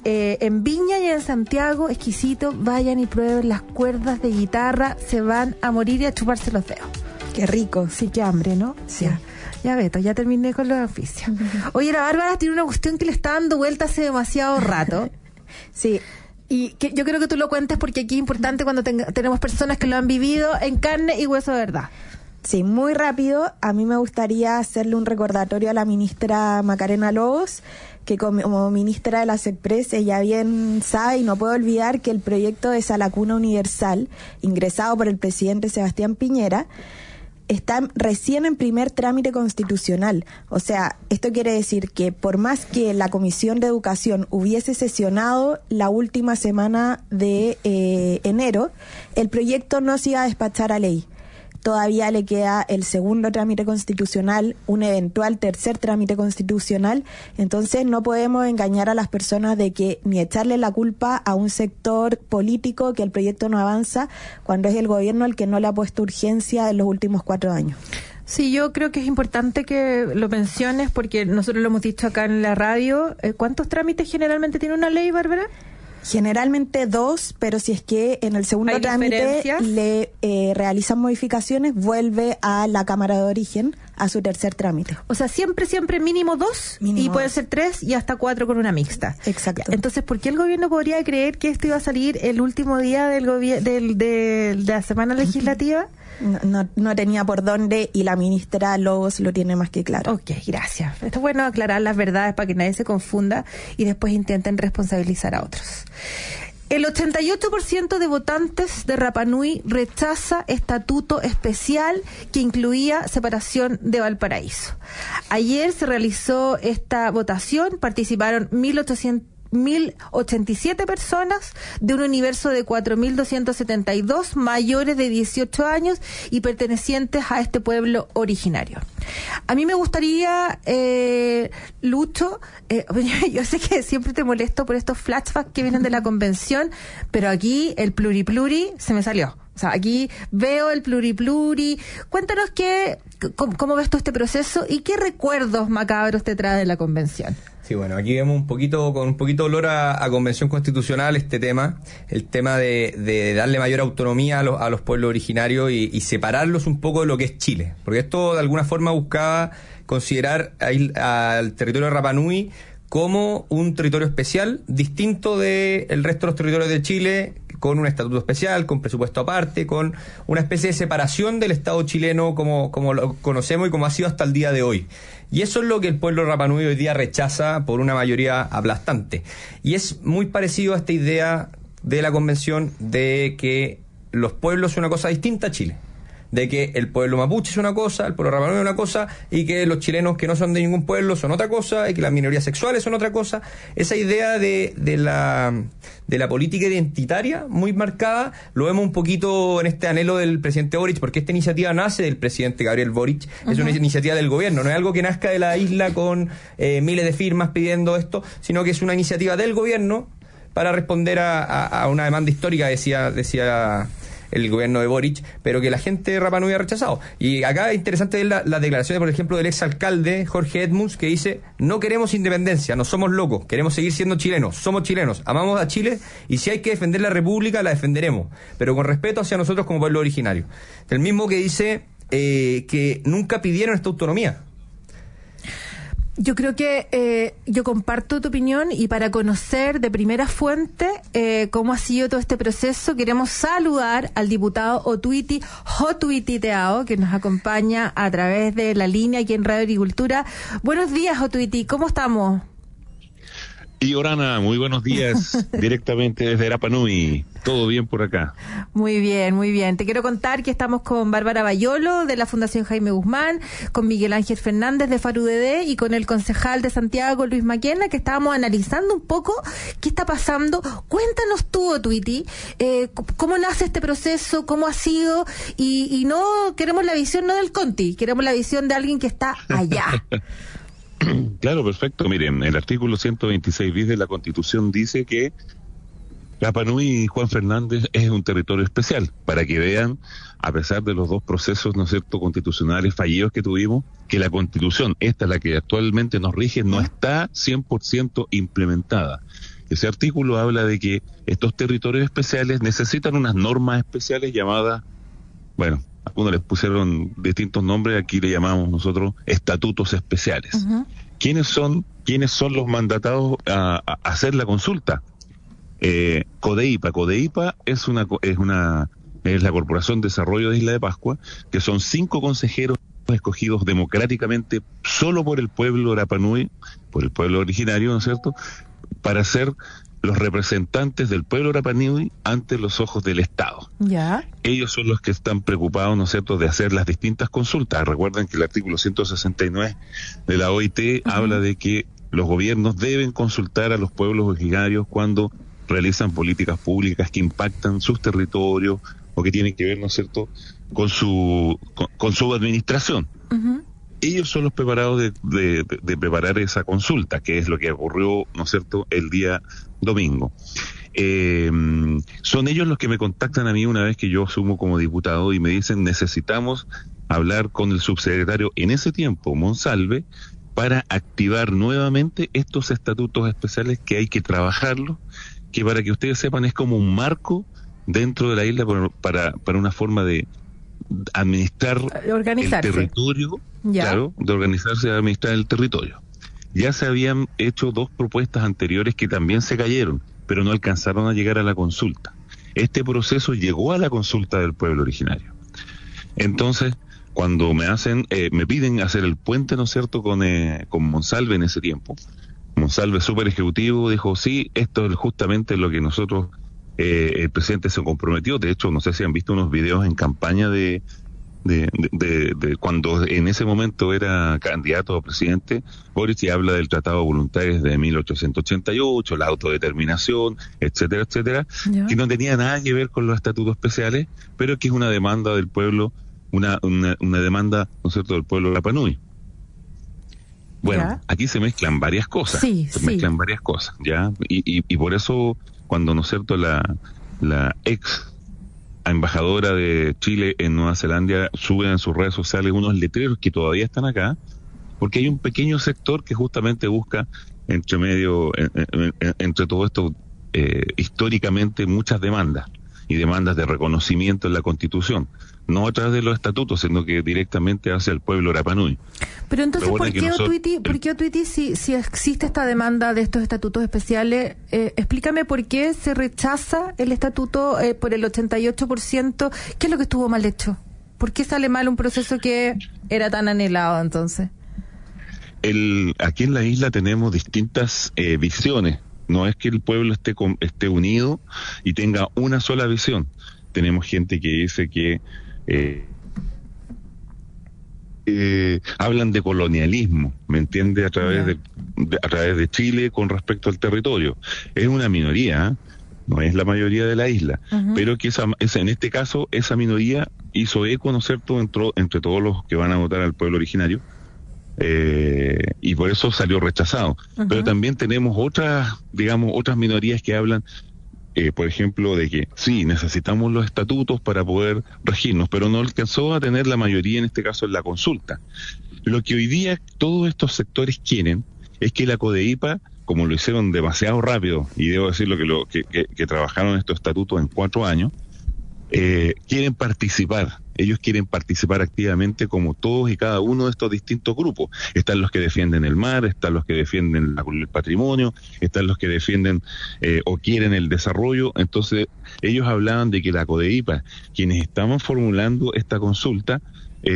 en Viña y en Santiago, exquisito. Vayan y prueben las cuerdas de guitarra, se van a morir y a chuparse los dedos. Qué rico. Sí, qué hambre, ¿no? Sí. Ya Beto, ya terminé con los oficios. Oye, la Bárbara tiene una cuestión que le está dando vuelta hace demasiado rato. Sí. Y que yo creo que tú lo cuentes, porque aquí es importante cuando tenemos personas que lo han vivido en carne y hueso de verdad. Sí, muy rápido. A mí me gustaría hacerle un recordatorio a la ministra Macarena Lobos, que como ministra de la SECPRES, ella bien sabe y no puede olvidar que el proyecto de Salacuna Universal, ingresado por el presidente Sebastián Piñera, está recién en primer trámite constitucional. O sea, esto quiere decir que por más que la Comisión de Educación hubiese sesionado la última semana de enero, el proyecto no se iba a despachar a ley. Todavía le queda el segundo trámite constitucional, un eventual tercer trámite constitucional. Entonces no podemos engañar a las personas de que ni echarle la culpa a un sector político que el proyecto no avanza, cuando es el gobierno el que no le ha puesto urgencia en los últimos 4 años. Sí, yo creo que es importante que lo menciones, porque nosotros lo hemos dicho acá en la radio. ¿Cuántos trámites generalmente tiene una ley, Bárbara? Generalmente 2, pero si es que en el segundo trámite le realizan modificaciones, vuelve a la Cámara de Origen a su tercer trámite. O sea, siempre mínimo 2, y puede ser 3 y hasta 4 con una mixta. Exacto. Entonces, ¿por qué el gobierno podría creer que esto iba a salir el último día de la semana legislativa? No tenía por dónde, y la ministra Lobos lo tiene más que claro. Ok, gracias. Esto es bueno aclarar las verdades para que nadie se confunda y después intenten responsabilizar a otros. El 88% de votantes de Rapa Nui rechaza estatuto especial que incluía separación de Valparaíso. Ayer se realizó esta votación, participaron 1.087 personas de un universo de 4.272 mayores de 18 años y pertenecientes a este pueblo originario. A mí me gustaría, Lucho, yo sé que siempre te molesto por estos flashbacks que vienen de la convención, pero aquí el pluri se me salió. O sea, aquí veo el pluri. Cuéntanos cómo ves tú este proceso y qué recuerdos macabros te trae de la convención. Sí, bueno, aquí vemos con un poquito olor a convención constitucional el tema de darle mayor autonomía a los pueblos originarios y separarlos un poco de lo que es Chile. Porque esto de alguna forma buscaba considerar al territorio de Rapa Nui como un territorio especial, distinto del resto de los territorios de Chile, con un estatuto especial, con presupuesto aparte, con una especie de separación del Estado chileno como lo conocemos y como ha sido hasta el día de hoy. Y eso es lo que el pueblo de Rapa Nui hoy día rechaza por una mayoría aplastante. Y es muy parecido a esta idea de la convención de que los pueblos son una cosa distinta a Chile. De que el pueblo mapuche es una cosa, el pueblo Rapa Nui es una cosa, y que los chilenos que no son de ningún pueblo son otra cosa, y que las minorías sexuales son otra cosa. Esa idea de la política identitaria muy marcada, lo vemos un poquito en este anhelo del presidente Boric, porque esta iniciativa nace del presidente Gabriel Boric, es una iniciativa del gobierno, no es algo que nazca de la isla con miles de firmas pidiendo esto, sino que es una iniciativa del gobierno para responder a una demanda histórica, decía el gobierno de Boric, pero que la gente de Rapa Nui ha rechazado. Y acá es interesante ver las declaraciones, por ejemplo, del exalcalde Jorge Edmunds, que dice: no queremos independencia, no somos locos, queremos seguir siendo chilenos, somos chilenos, amamos a Chile, y si hay que defender la república, la defenderemos, pero con respeto hacia nosotros como pueblo originario. El mismo que dice que nunca pidieron esta autonomía. Yo creo que yo comparto tu opinión, y para conocer de primera fuente cómo ha sido todo este proceso, queremos saludar al diputado Otuiti Teao, que nos acompaña a través de la línea aquí en Radio Agricultura. Buenos días, Otuiti, ¿cómo estamos? Y Orana, muy buenos días, directamente desde Rapa Nui. Todo bien por acá. Muy bien, muy bien. Te quiero contar que estamos con Bárbara Baiolo de la Fundación Jaime Guzmán, con Miguel Ángel Fernández de FARUDD y con el concejal de Santiago, Luis Maquena, que estábamos analizando un poco qué está pasando. Cuéntanos tú, Twitty, cómo nace este proceso, cómo ha sido, y no queremos la visión no del Conti, queremos la visión de alguien que está allá. Claro, perfecto. Miren, el artículo 126 bis de la Constitución dice que Rapa Nui, Juan Fernández, es un territorio especial, para que vean, a pesar de los dos procesos, ¿no es cierto?, constitucionales fallidos que tuvimos, que la Constitución, esta la que actualmente nos rige, no está 100% implementada. Ese artículo habla de que estos territorios especiales necesitan unas normas especiales llamadas, bueno, algunos les pusieron distintos nombres, aquí le llamamos nosotros estatutos especiales. Uh-huh. ¿Quiénes son los mandatados a hacer la consulta? CODEIPA. CODEIPA es la Corporación de Desarrollo de Isla de Pascua, que son 5 consejeros escogidos democráticamente solo por el pueblo Rapa Nui, por el pueblo originario, ¿no es cierto?, para ser los representantes del pueblo Rapa Nui ante los ojos del Estado. ¿Ya? Ellos son los que están preocupados, ¿no es cierto?, de hacer las distintas consultas. Recuerden que el artículo 169 de la OIT habla de que los gobiernos deben consultar a los pueblos originarios cuando realizan políticas públicas que impactan sus territorios o que tienen que ver, ¿no es cierto?, con su administración. Uh-huh. Ellos son los preparados de preparar esa consulta, que es lo que ocurrió, ¿no es cierto?, el día domingo. Son ellos los que me contactan a mí una vez que yo asumo como diputado y me dicen: necesitamos hablar con el subsecretario en ese tiempo, Monsalve, para activar nuevamente estos estatutos especiales, que hay que trabajarlos, que para que ustedes sepan es como un marco dentro de la isla para una forma de administrar el territorio. Ya. Claro, de organizarse y administrar el territorio. Ya se habían hecho 2 propuestas anteriores que también se cayeron, pero no alcanzaron a llegar a la consulta. Este proceso llegó a la consulta del pueblo originario. Entonces, cuando me piden hacer el puente, ¿no es cierto?, con Monsalve en ese tiempo, Monsalve, súper ejecutivo, dijo: sí, esto es justamente lo que nosotros, el presidente se comprometió. De hecho, no sé si han visto unos videos en campaña de cuando en ese momento era candidato a presidente Boric, y habla del Tratado de Voluntarios de 1888, la autodeterminación, etcétera, etcétera, que no tenía nada que ver con los estatutos especiales, pero que es una demanda del pueblo, una demanda, ¿no es cierto?, del pueblo Rapa Nui. Bueno, aquí se mezclan varias cosas, mezclan varias cosas, ¿ya? Y por eso, cuando, ¿no es cierto?, la ex embajadora de Chile en Nueva Zelanda sube en sus redes sociales unos letreros que todavía están acá, porque hay un pequeño sector que justamente busca entre todo esto, históricamente muchas demandas, y demandas de reconocimiento en la Constitución, no a través de los estatutos, sino que directamente hacia el pueblo Rapa Nui. Pero entonces, ¿por qué Otwiti, si existe esta demanda de estos estatutos especiales, explícame por qué se rechaza el estatuto por el 88%? ¿Qué es lo que estuvo mal hecho? ¿Por qué sale mal un proceso que era tan anhelado entonces? Aquí en la isla tenemos distintas visiones. No es que el pueblo esté unido y tenga una sola visión. Tenemos gente que dice que hablan de colonialismo, ¿me entiende?, a través de Chile con respecto al territorio. Es una minoría, no es la mayoría de la isla, pero que en este caso esa minoría hizo eco, ¿no es cierto?, entre todos los que van a votar al pueblo originario, y por eso salió rechazado. Pero también tenemos otras minorías que hablan, por ejemplo, de que sí, necesitamos los estatutos para poder regirnos, pero no alcanzó a tener la mayoría, en este caso, en la consulta. Lo que hoy día todos estos sectores quieren es que la CODEIPA, como lo hicieron demasiado rápido, y debo decirlo que trabajaron estos estatutos en 4 años, quieren participar. Ellos quieren participar activamente, como todos y cada uno de estos distintos grupos. Están los que defienden el mar, están los que defienden el patrimonio, están los que defienden o quieren el desarrollo. Entonces, ellos hablaban de que la CODEIPA, quienes estaban formulando esta consulta,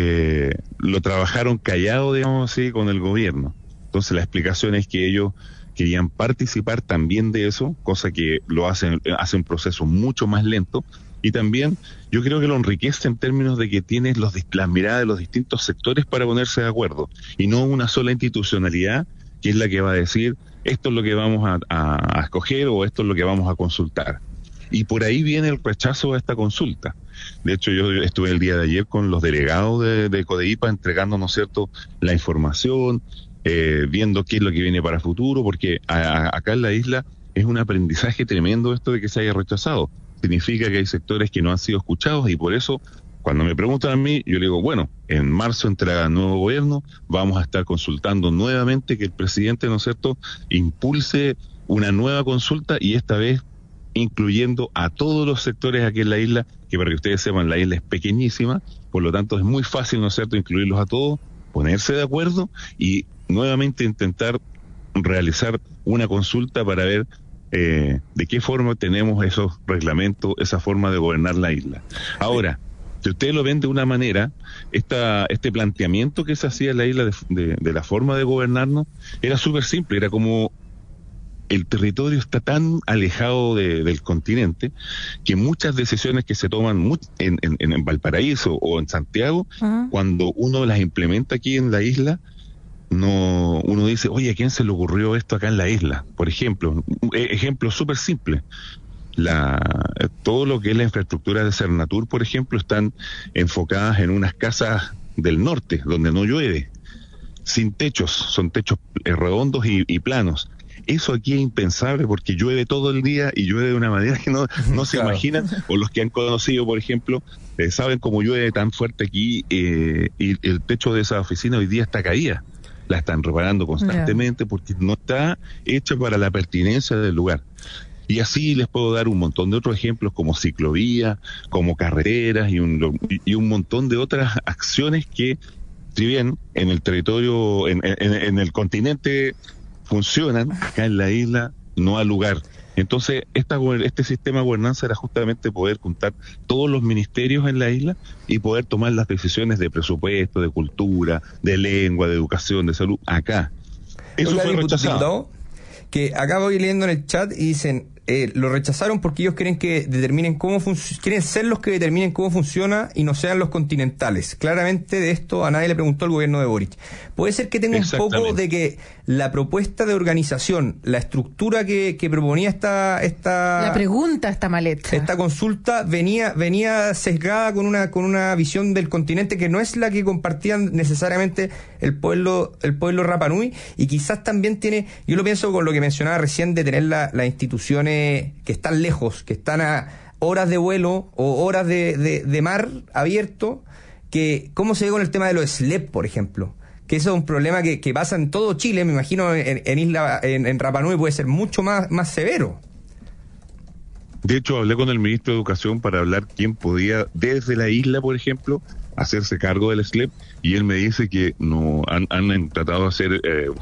lo trabajaron callado, digamos así, con el gobierno. Entonces, la explicación es que ellos querían participar también de eso, cosa que lo hace un proceso mucho más lento, y también yo creo que lo enriquece en términos de que tienes las miradas de los distintos sectores para ponerse de acuerdo, y no una sola institucionalidad que es la que va a decir esto es lo que vamos a escoger o esto es lo que vamos a consultar. Y por ahí viene el rechazo a esta consulta. De hecho, yo estuve el día de ayer con los delegados de CODEIPA entregando, ¿no es cierto?, la información, viendo qué es lo que viene para el futuro, porque acá en la isla es un aprendizaje tremendo esto de que se haya rechazado. Significa que hay sectores que no han sido escuchados, y por eso, cuando me preguntan a mí, yo le digo, bueno, en marzo entra el nuevo gobierno, vamos a estar consultando nuevamente que el presidente, ¿no es cierto?, impulse una nueva consulta, y esta vez incluyendo a todos los sectores aquí en la isla, que para que ustedes sepan, la isla es pequeñísima, por lo tanto es muy fácil, ¿no es cierto?, incluirlos a todos, ponerse de acuerdo y nuevamente intentar realizar una consulta para ver de qué forma tenemos esos reglamentos, esa forma de gobernar la isla. Ahora, si ustedes lo ven de una manera, este planteamiento que se hacía en la isla de la forma de gobernarnos era súper simple, era como el territorio está tan alejado del continente que muchas decisiones que se toman en Valparaíso o en Santiago, cuando uno las implementa aquí en la isla, uno dice, oye, ¿a quién se le ocurrió esto acá en la isla? Por ejemplo, ejemplo súper simple, todo lo que es la infraestructura de Cernatur, por ejemplo, están enfocadas en unas casas del norte, donde no llueve, sin techos, son techos redondos y planos. Eso aquí es impensable porque llueve todo el día y llueve de una manera que no se imaginan, o los que han conocido, por ejemplo, saben cómo llueve tan fuerte aquí, y el techo de esa oficina hoy día está caída. La están reparando constantemente porque no está hecha para la pertinencia del lugar. Y así les puedo dar un montón de otros ejemplos como ciclovías, como carreteras y un montón de otras acciones que, si bien en el territorio, en el continente funcionan, acá en la isla no hay lugar. Entonces, este sistema de gobernanza era justamente poder juntar todos los ministerios en la isla y poder tomar las decisiones de presupuesto, de cultura, de lengua, de educación, de salud, acá. Eso fue rechazado. Que acá voy leyendo en el chat y dicen, lo rechazaron porque ellos quieren que determinen quieren ser los que determinen cómo funciona y no sean los continentales. Claramente de esto a nadie le preguntó al gobierno de Boric. Puede ser que tenga un poco de que la propuesta de organización, la estructura que proponía la pregunta está mal hecha. Esta consulta venía sesgada con una visión del continente que no es la que compartían necesariamente el pueblo Rapa Nui, y quizás también tiene, yo lo pienso con lo que mencionaba recién de tener las instituciones que están lejos, que están a horas de vuelo o horas de mar abierto, que cómo se ve con el tema de los SLEP, por ejemplo, que eso es un problema que pasa en todo Chile, me imagino en Rapa Nui puede ser mucho más severo. De hecho, hablé con el ministro de Educación para hablar quién podía, desde la isla, por ejemplo, hacerse cargo del SLEP, y él me dice que no han tratado de hacer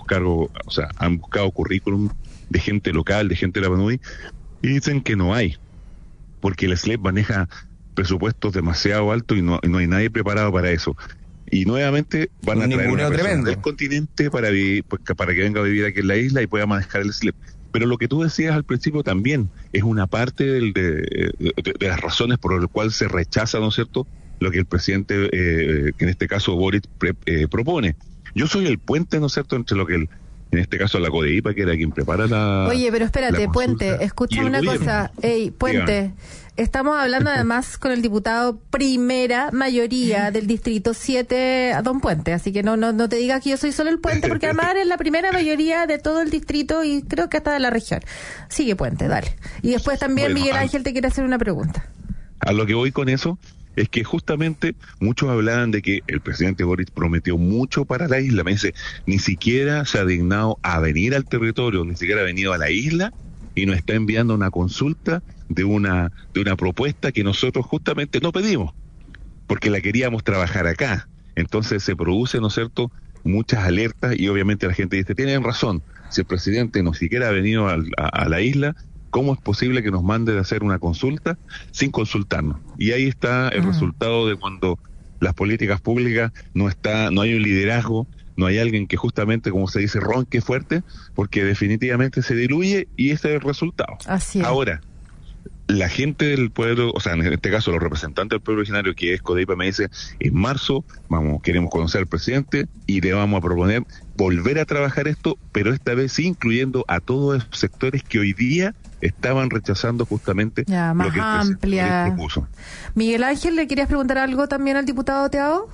han buscado currículum de gente local, de gente de Rapa Nui, y dicen que no hay, porque el SLEP maneja presupuestos demasiado altos y no hay nadie preparado para eso. Y nuevamente van a traer una persona del continente para que venga a vivir aquí en la isla y pueda manejar el SLEP. Pero lo que tú decías al principio también es una parte de las razones por las cuales se rechaza, ¿no es cierto?, lo que el presidente, que en este caso Boric, propone. Yo soy el puente, ¿no es cierto?, entre lo que en este caso la CODEIPA, que era quien prepara la... Oye, pero espérate, Puente, escúchame una cosa. Ey, Puente, dígame. Estamos hablando además con el diputado primera mayoría del Distrito 7, don Puente, así que no te digas que yo soy solo el Puente, porque además eres la primera mayoría de todo el distrito y creo que hasta de la región. Sigue, Puente, dale. Y después también Miguel Ángel te quiere hacer una pregunta. A lo que voy con eso es que justamente muchos hablaban de que el presidente Boric prometió mucho para la isla. Me dice, ni siquiera se ha dignado a venir al territorio, ni siquiera ha venido a la isla, y nos está enviando una consulta de una propuesta que nosotros justamente no pedimos, porque la queríamos trabajar acá. Entonces se produce, ¿no es cierto?, muchas alertas, y obviamente la gente dice, tienen razón, si el presidente no siquiera ha venido a la isla, ¿cómo es posible que nos mande de hacer una consulta sin consultarnos? Y ahí está el resultado de cuando las políticas públicas no hay un liderazgo, no hay alguien que justamente, como se dice, ronque fuerte, porque definitivamente se diluye y ese es el resultado. Así es. Ahora, la gente del pueblo, o sea, en este caso los representantes del pueblo originario, que es Codeipa, me dice, en marzo queremos conocer al presidente y le vamos a proponer volver a trabajar esto, pero esta vez sí incluyendo a todos esos sectores que hoy día estaban rechazando justamente más lo que el amplia propuso. Miguel Ángel, ¿le querías preguntar algo también al diputado Teao?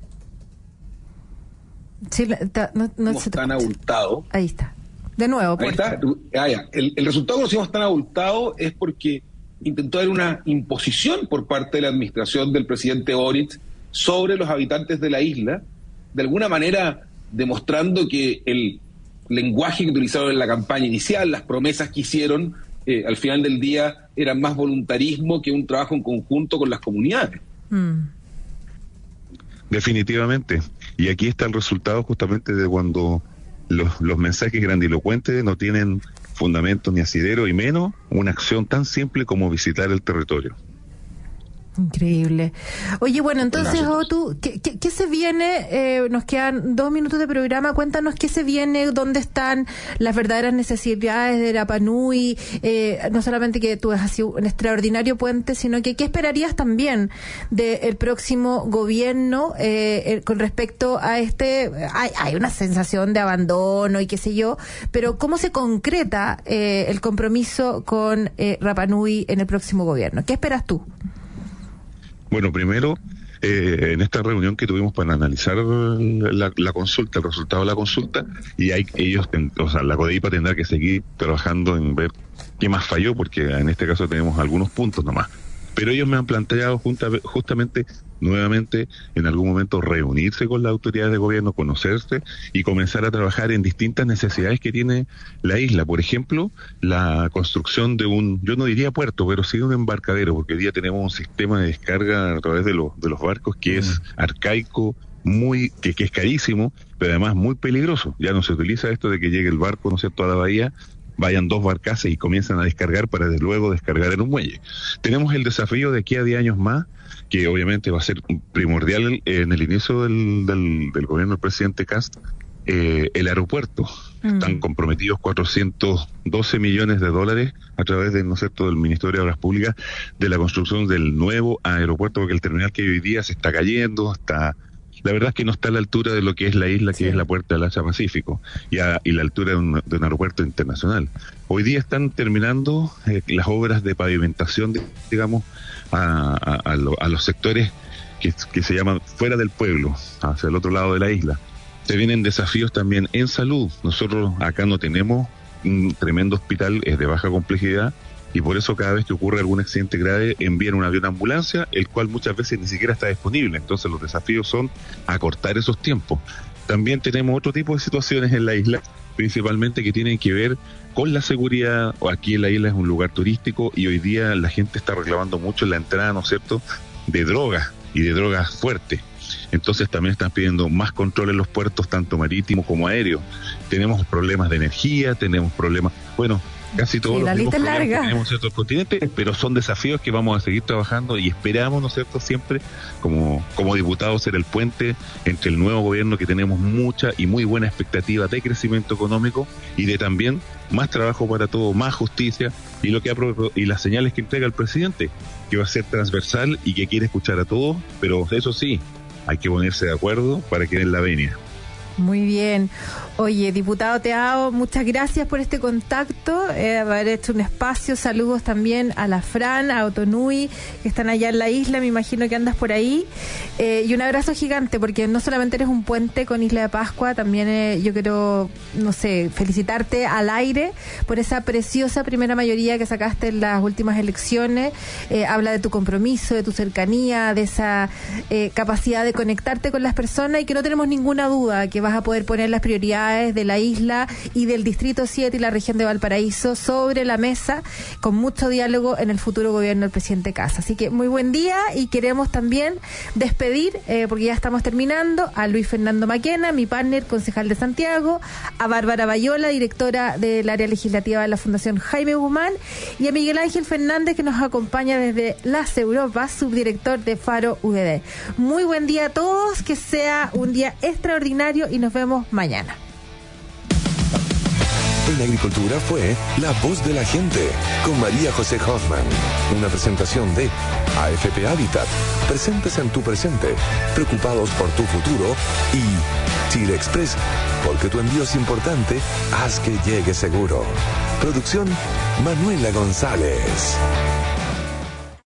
Sí, no se tan abultado. Ahí está. De nuevo. Ahí está. El resultado que lo hicimos tan abultado es porque intentó haber una imposición por parte de la administración del presidente Boric sobre los habitantes de la isla, de alguna manera demostrando que el lenguaje que utilizaron en la campaña inicial, las promesas que hicieron, al final del día eran más voluntarismo que un trabajo en conjunto con las comunidades. Definitivamente. Y aquí está el resultado justamente de cuando los mensajes grandilocuentes no tienen fundamento ni asidero, y menos una acción tan simple como visitar el territorio. Increíble. Oye, bueno, entonces, Otto, ¿qué se viene? Nos quedan 2 minutos de programa. Cuéntanos qué se viene, dónde están las verdaderas necesidades de Rapa Nui. No solamente que tú has sido un extraordinario puente, sino que qué esperarías también del próximo gobierno con respecto a hay una sensación de abandono y qué sé yo, pero ¿cómo se concreta el compromiso con Rapa Nui en el próximo gobierno? ¿Qué esperas tú? Bueno, primero, en esta reunión que tuvimos para analizar la consulta, el resultado de la consulta, y la Codeipa tendrá que seguir trabajando en ver qué más falló, porque en este caso tenemos algunos puntos nomás. Pero ellos me han planteado justamente nuevamente en algún momento reunirse con las autoridades de gobierno, conocerse y comenzar a trabajar en distintas necesidades que tiene la isla. Por ejemplo, la construcción de yo no diría puerto, pero sí un embarcadero, porque hoy día tenemos un sistema de descarga a través de los barcos que es arcaico, que es carísimo, pero además muy peligroso. Ya no se utiliza esto de que llegue el barco, ¿no es cierto?, a la bahía, vayan 2 barcazas y comienzan a descargar para desde luego descargar en un muelle. Tenemos el desafío de aquí a 10 años más, que obviamente va a ser primordial en el inicio del gobierno del presidente Kast, el aeropuerto. Están comprometidos 412 millones de dólares a través de, ¿no es cierto?, del Ministerio de Obras Públicas, de la construcción del nuevo aeropuerto, porque el terminal que hoy día se está cayendo, la verdad es que no está a la altura de lo que es la isla, que es la Puerta del Asia Pacífico, y la altura de un aeropuerto internacional. Hoy día están terminando las obras de pavimentación, digamos, a los sectores que se llaman fuera del pueblo, hacia el otro lado de la isla. Se vienen desafíos también en salud. Nosotros acá no tenemos un tremendo hospital, es de baja complejidad, y por eso cada vez que ocurre algún accidente grave envían un avión de ambulancia, el cual muchas veces ni siquiera está disponible. Entonces los desafíos son acortar esos tiempos. También tenemos otro tipo de situaciones en la isla, principalmente que tienen que ver con la seguridad. Aquí en la isla es un lugar turístico y hoy día la gente está reclamando mucho la entrada, ¿no es cierto?, de drogas y de drogas fuertes. Entonces también están pidiendo más control en los puertos, tanto marítimos como aéreos. Tenemos problemas de energía, tenemos problemas, casi todos los mismos problemas que tenemos en ciertos continentes, pero son desafíos que vamos a seguir trabajando y esperamos, ¿no es cierto?, siempre como diputados ser el puente entre el nuevo gobierno, que tenemos mucha y muy buena expectativa de crecimiento económico y de también más trabajo para todos, más justicia y las señales que entrega el presidente, que va a ser transversal y que quiere escuchar a todos, pero eso sí, hay que ponerse de acuerdo para que den la venia. Muy bien. Oye, diputado Teao, muchas gracias por este contacto, haber hecho un espacio. Saludos también a la Fran, a Otonui, que están allá en la isla, me imagino que andas por ahí. Y un abrazo gigante, porque no solamente eres un puente con Isla de Pascua, también yo quiero, felicitarte al aire por esa preciosa primera mayoría que sacaste en las últimas elecciones. Habla de tu compromiso, de tu cercanía, de esa capacidad de conectarte con las personas, y que no tenemos ninguna duda que vas a poder poner las prioridades de la isla y del Distrito 7 y la región de Valparaíso sobre la mesa, con mucho diálogo en el futuro gobierno del presidente Kast. Así que muy buen día, y queremos también despedir, porque ya estamos terminando, a Luis Fernando Maquena, mi partner, concejal de Santiago, a Bárbara Bayola, directora del área legislativa de la Fundación Jaime Guzmán, y a Miguel Ángel Fernández, que nos acompaña desde las Europas, subdirector de Faro UDD. Muy buen día a todos, que sea un día extraordinario y y nos vemos mañana. En Agricultura fue La Voz de la Gente con María José Hoffman. Una presentación de AFP Habitat, presentes en tu presente, preocupados por tu futuro, y Chile Express, porque tu envío es importante, haz que llegue seguro. Producción Manuela González.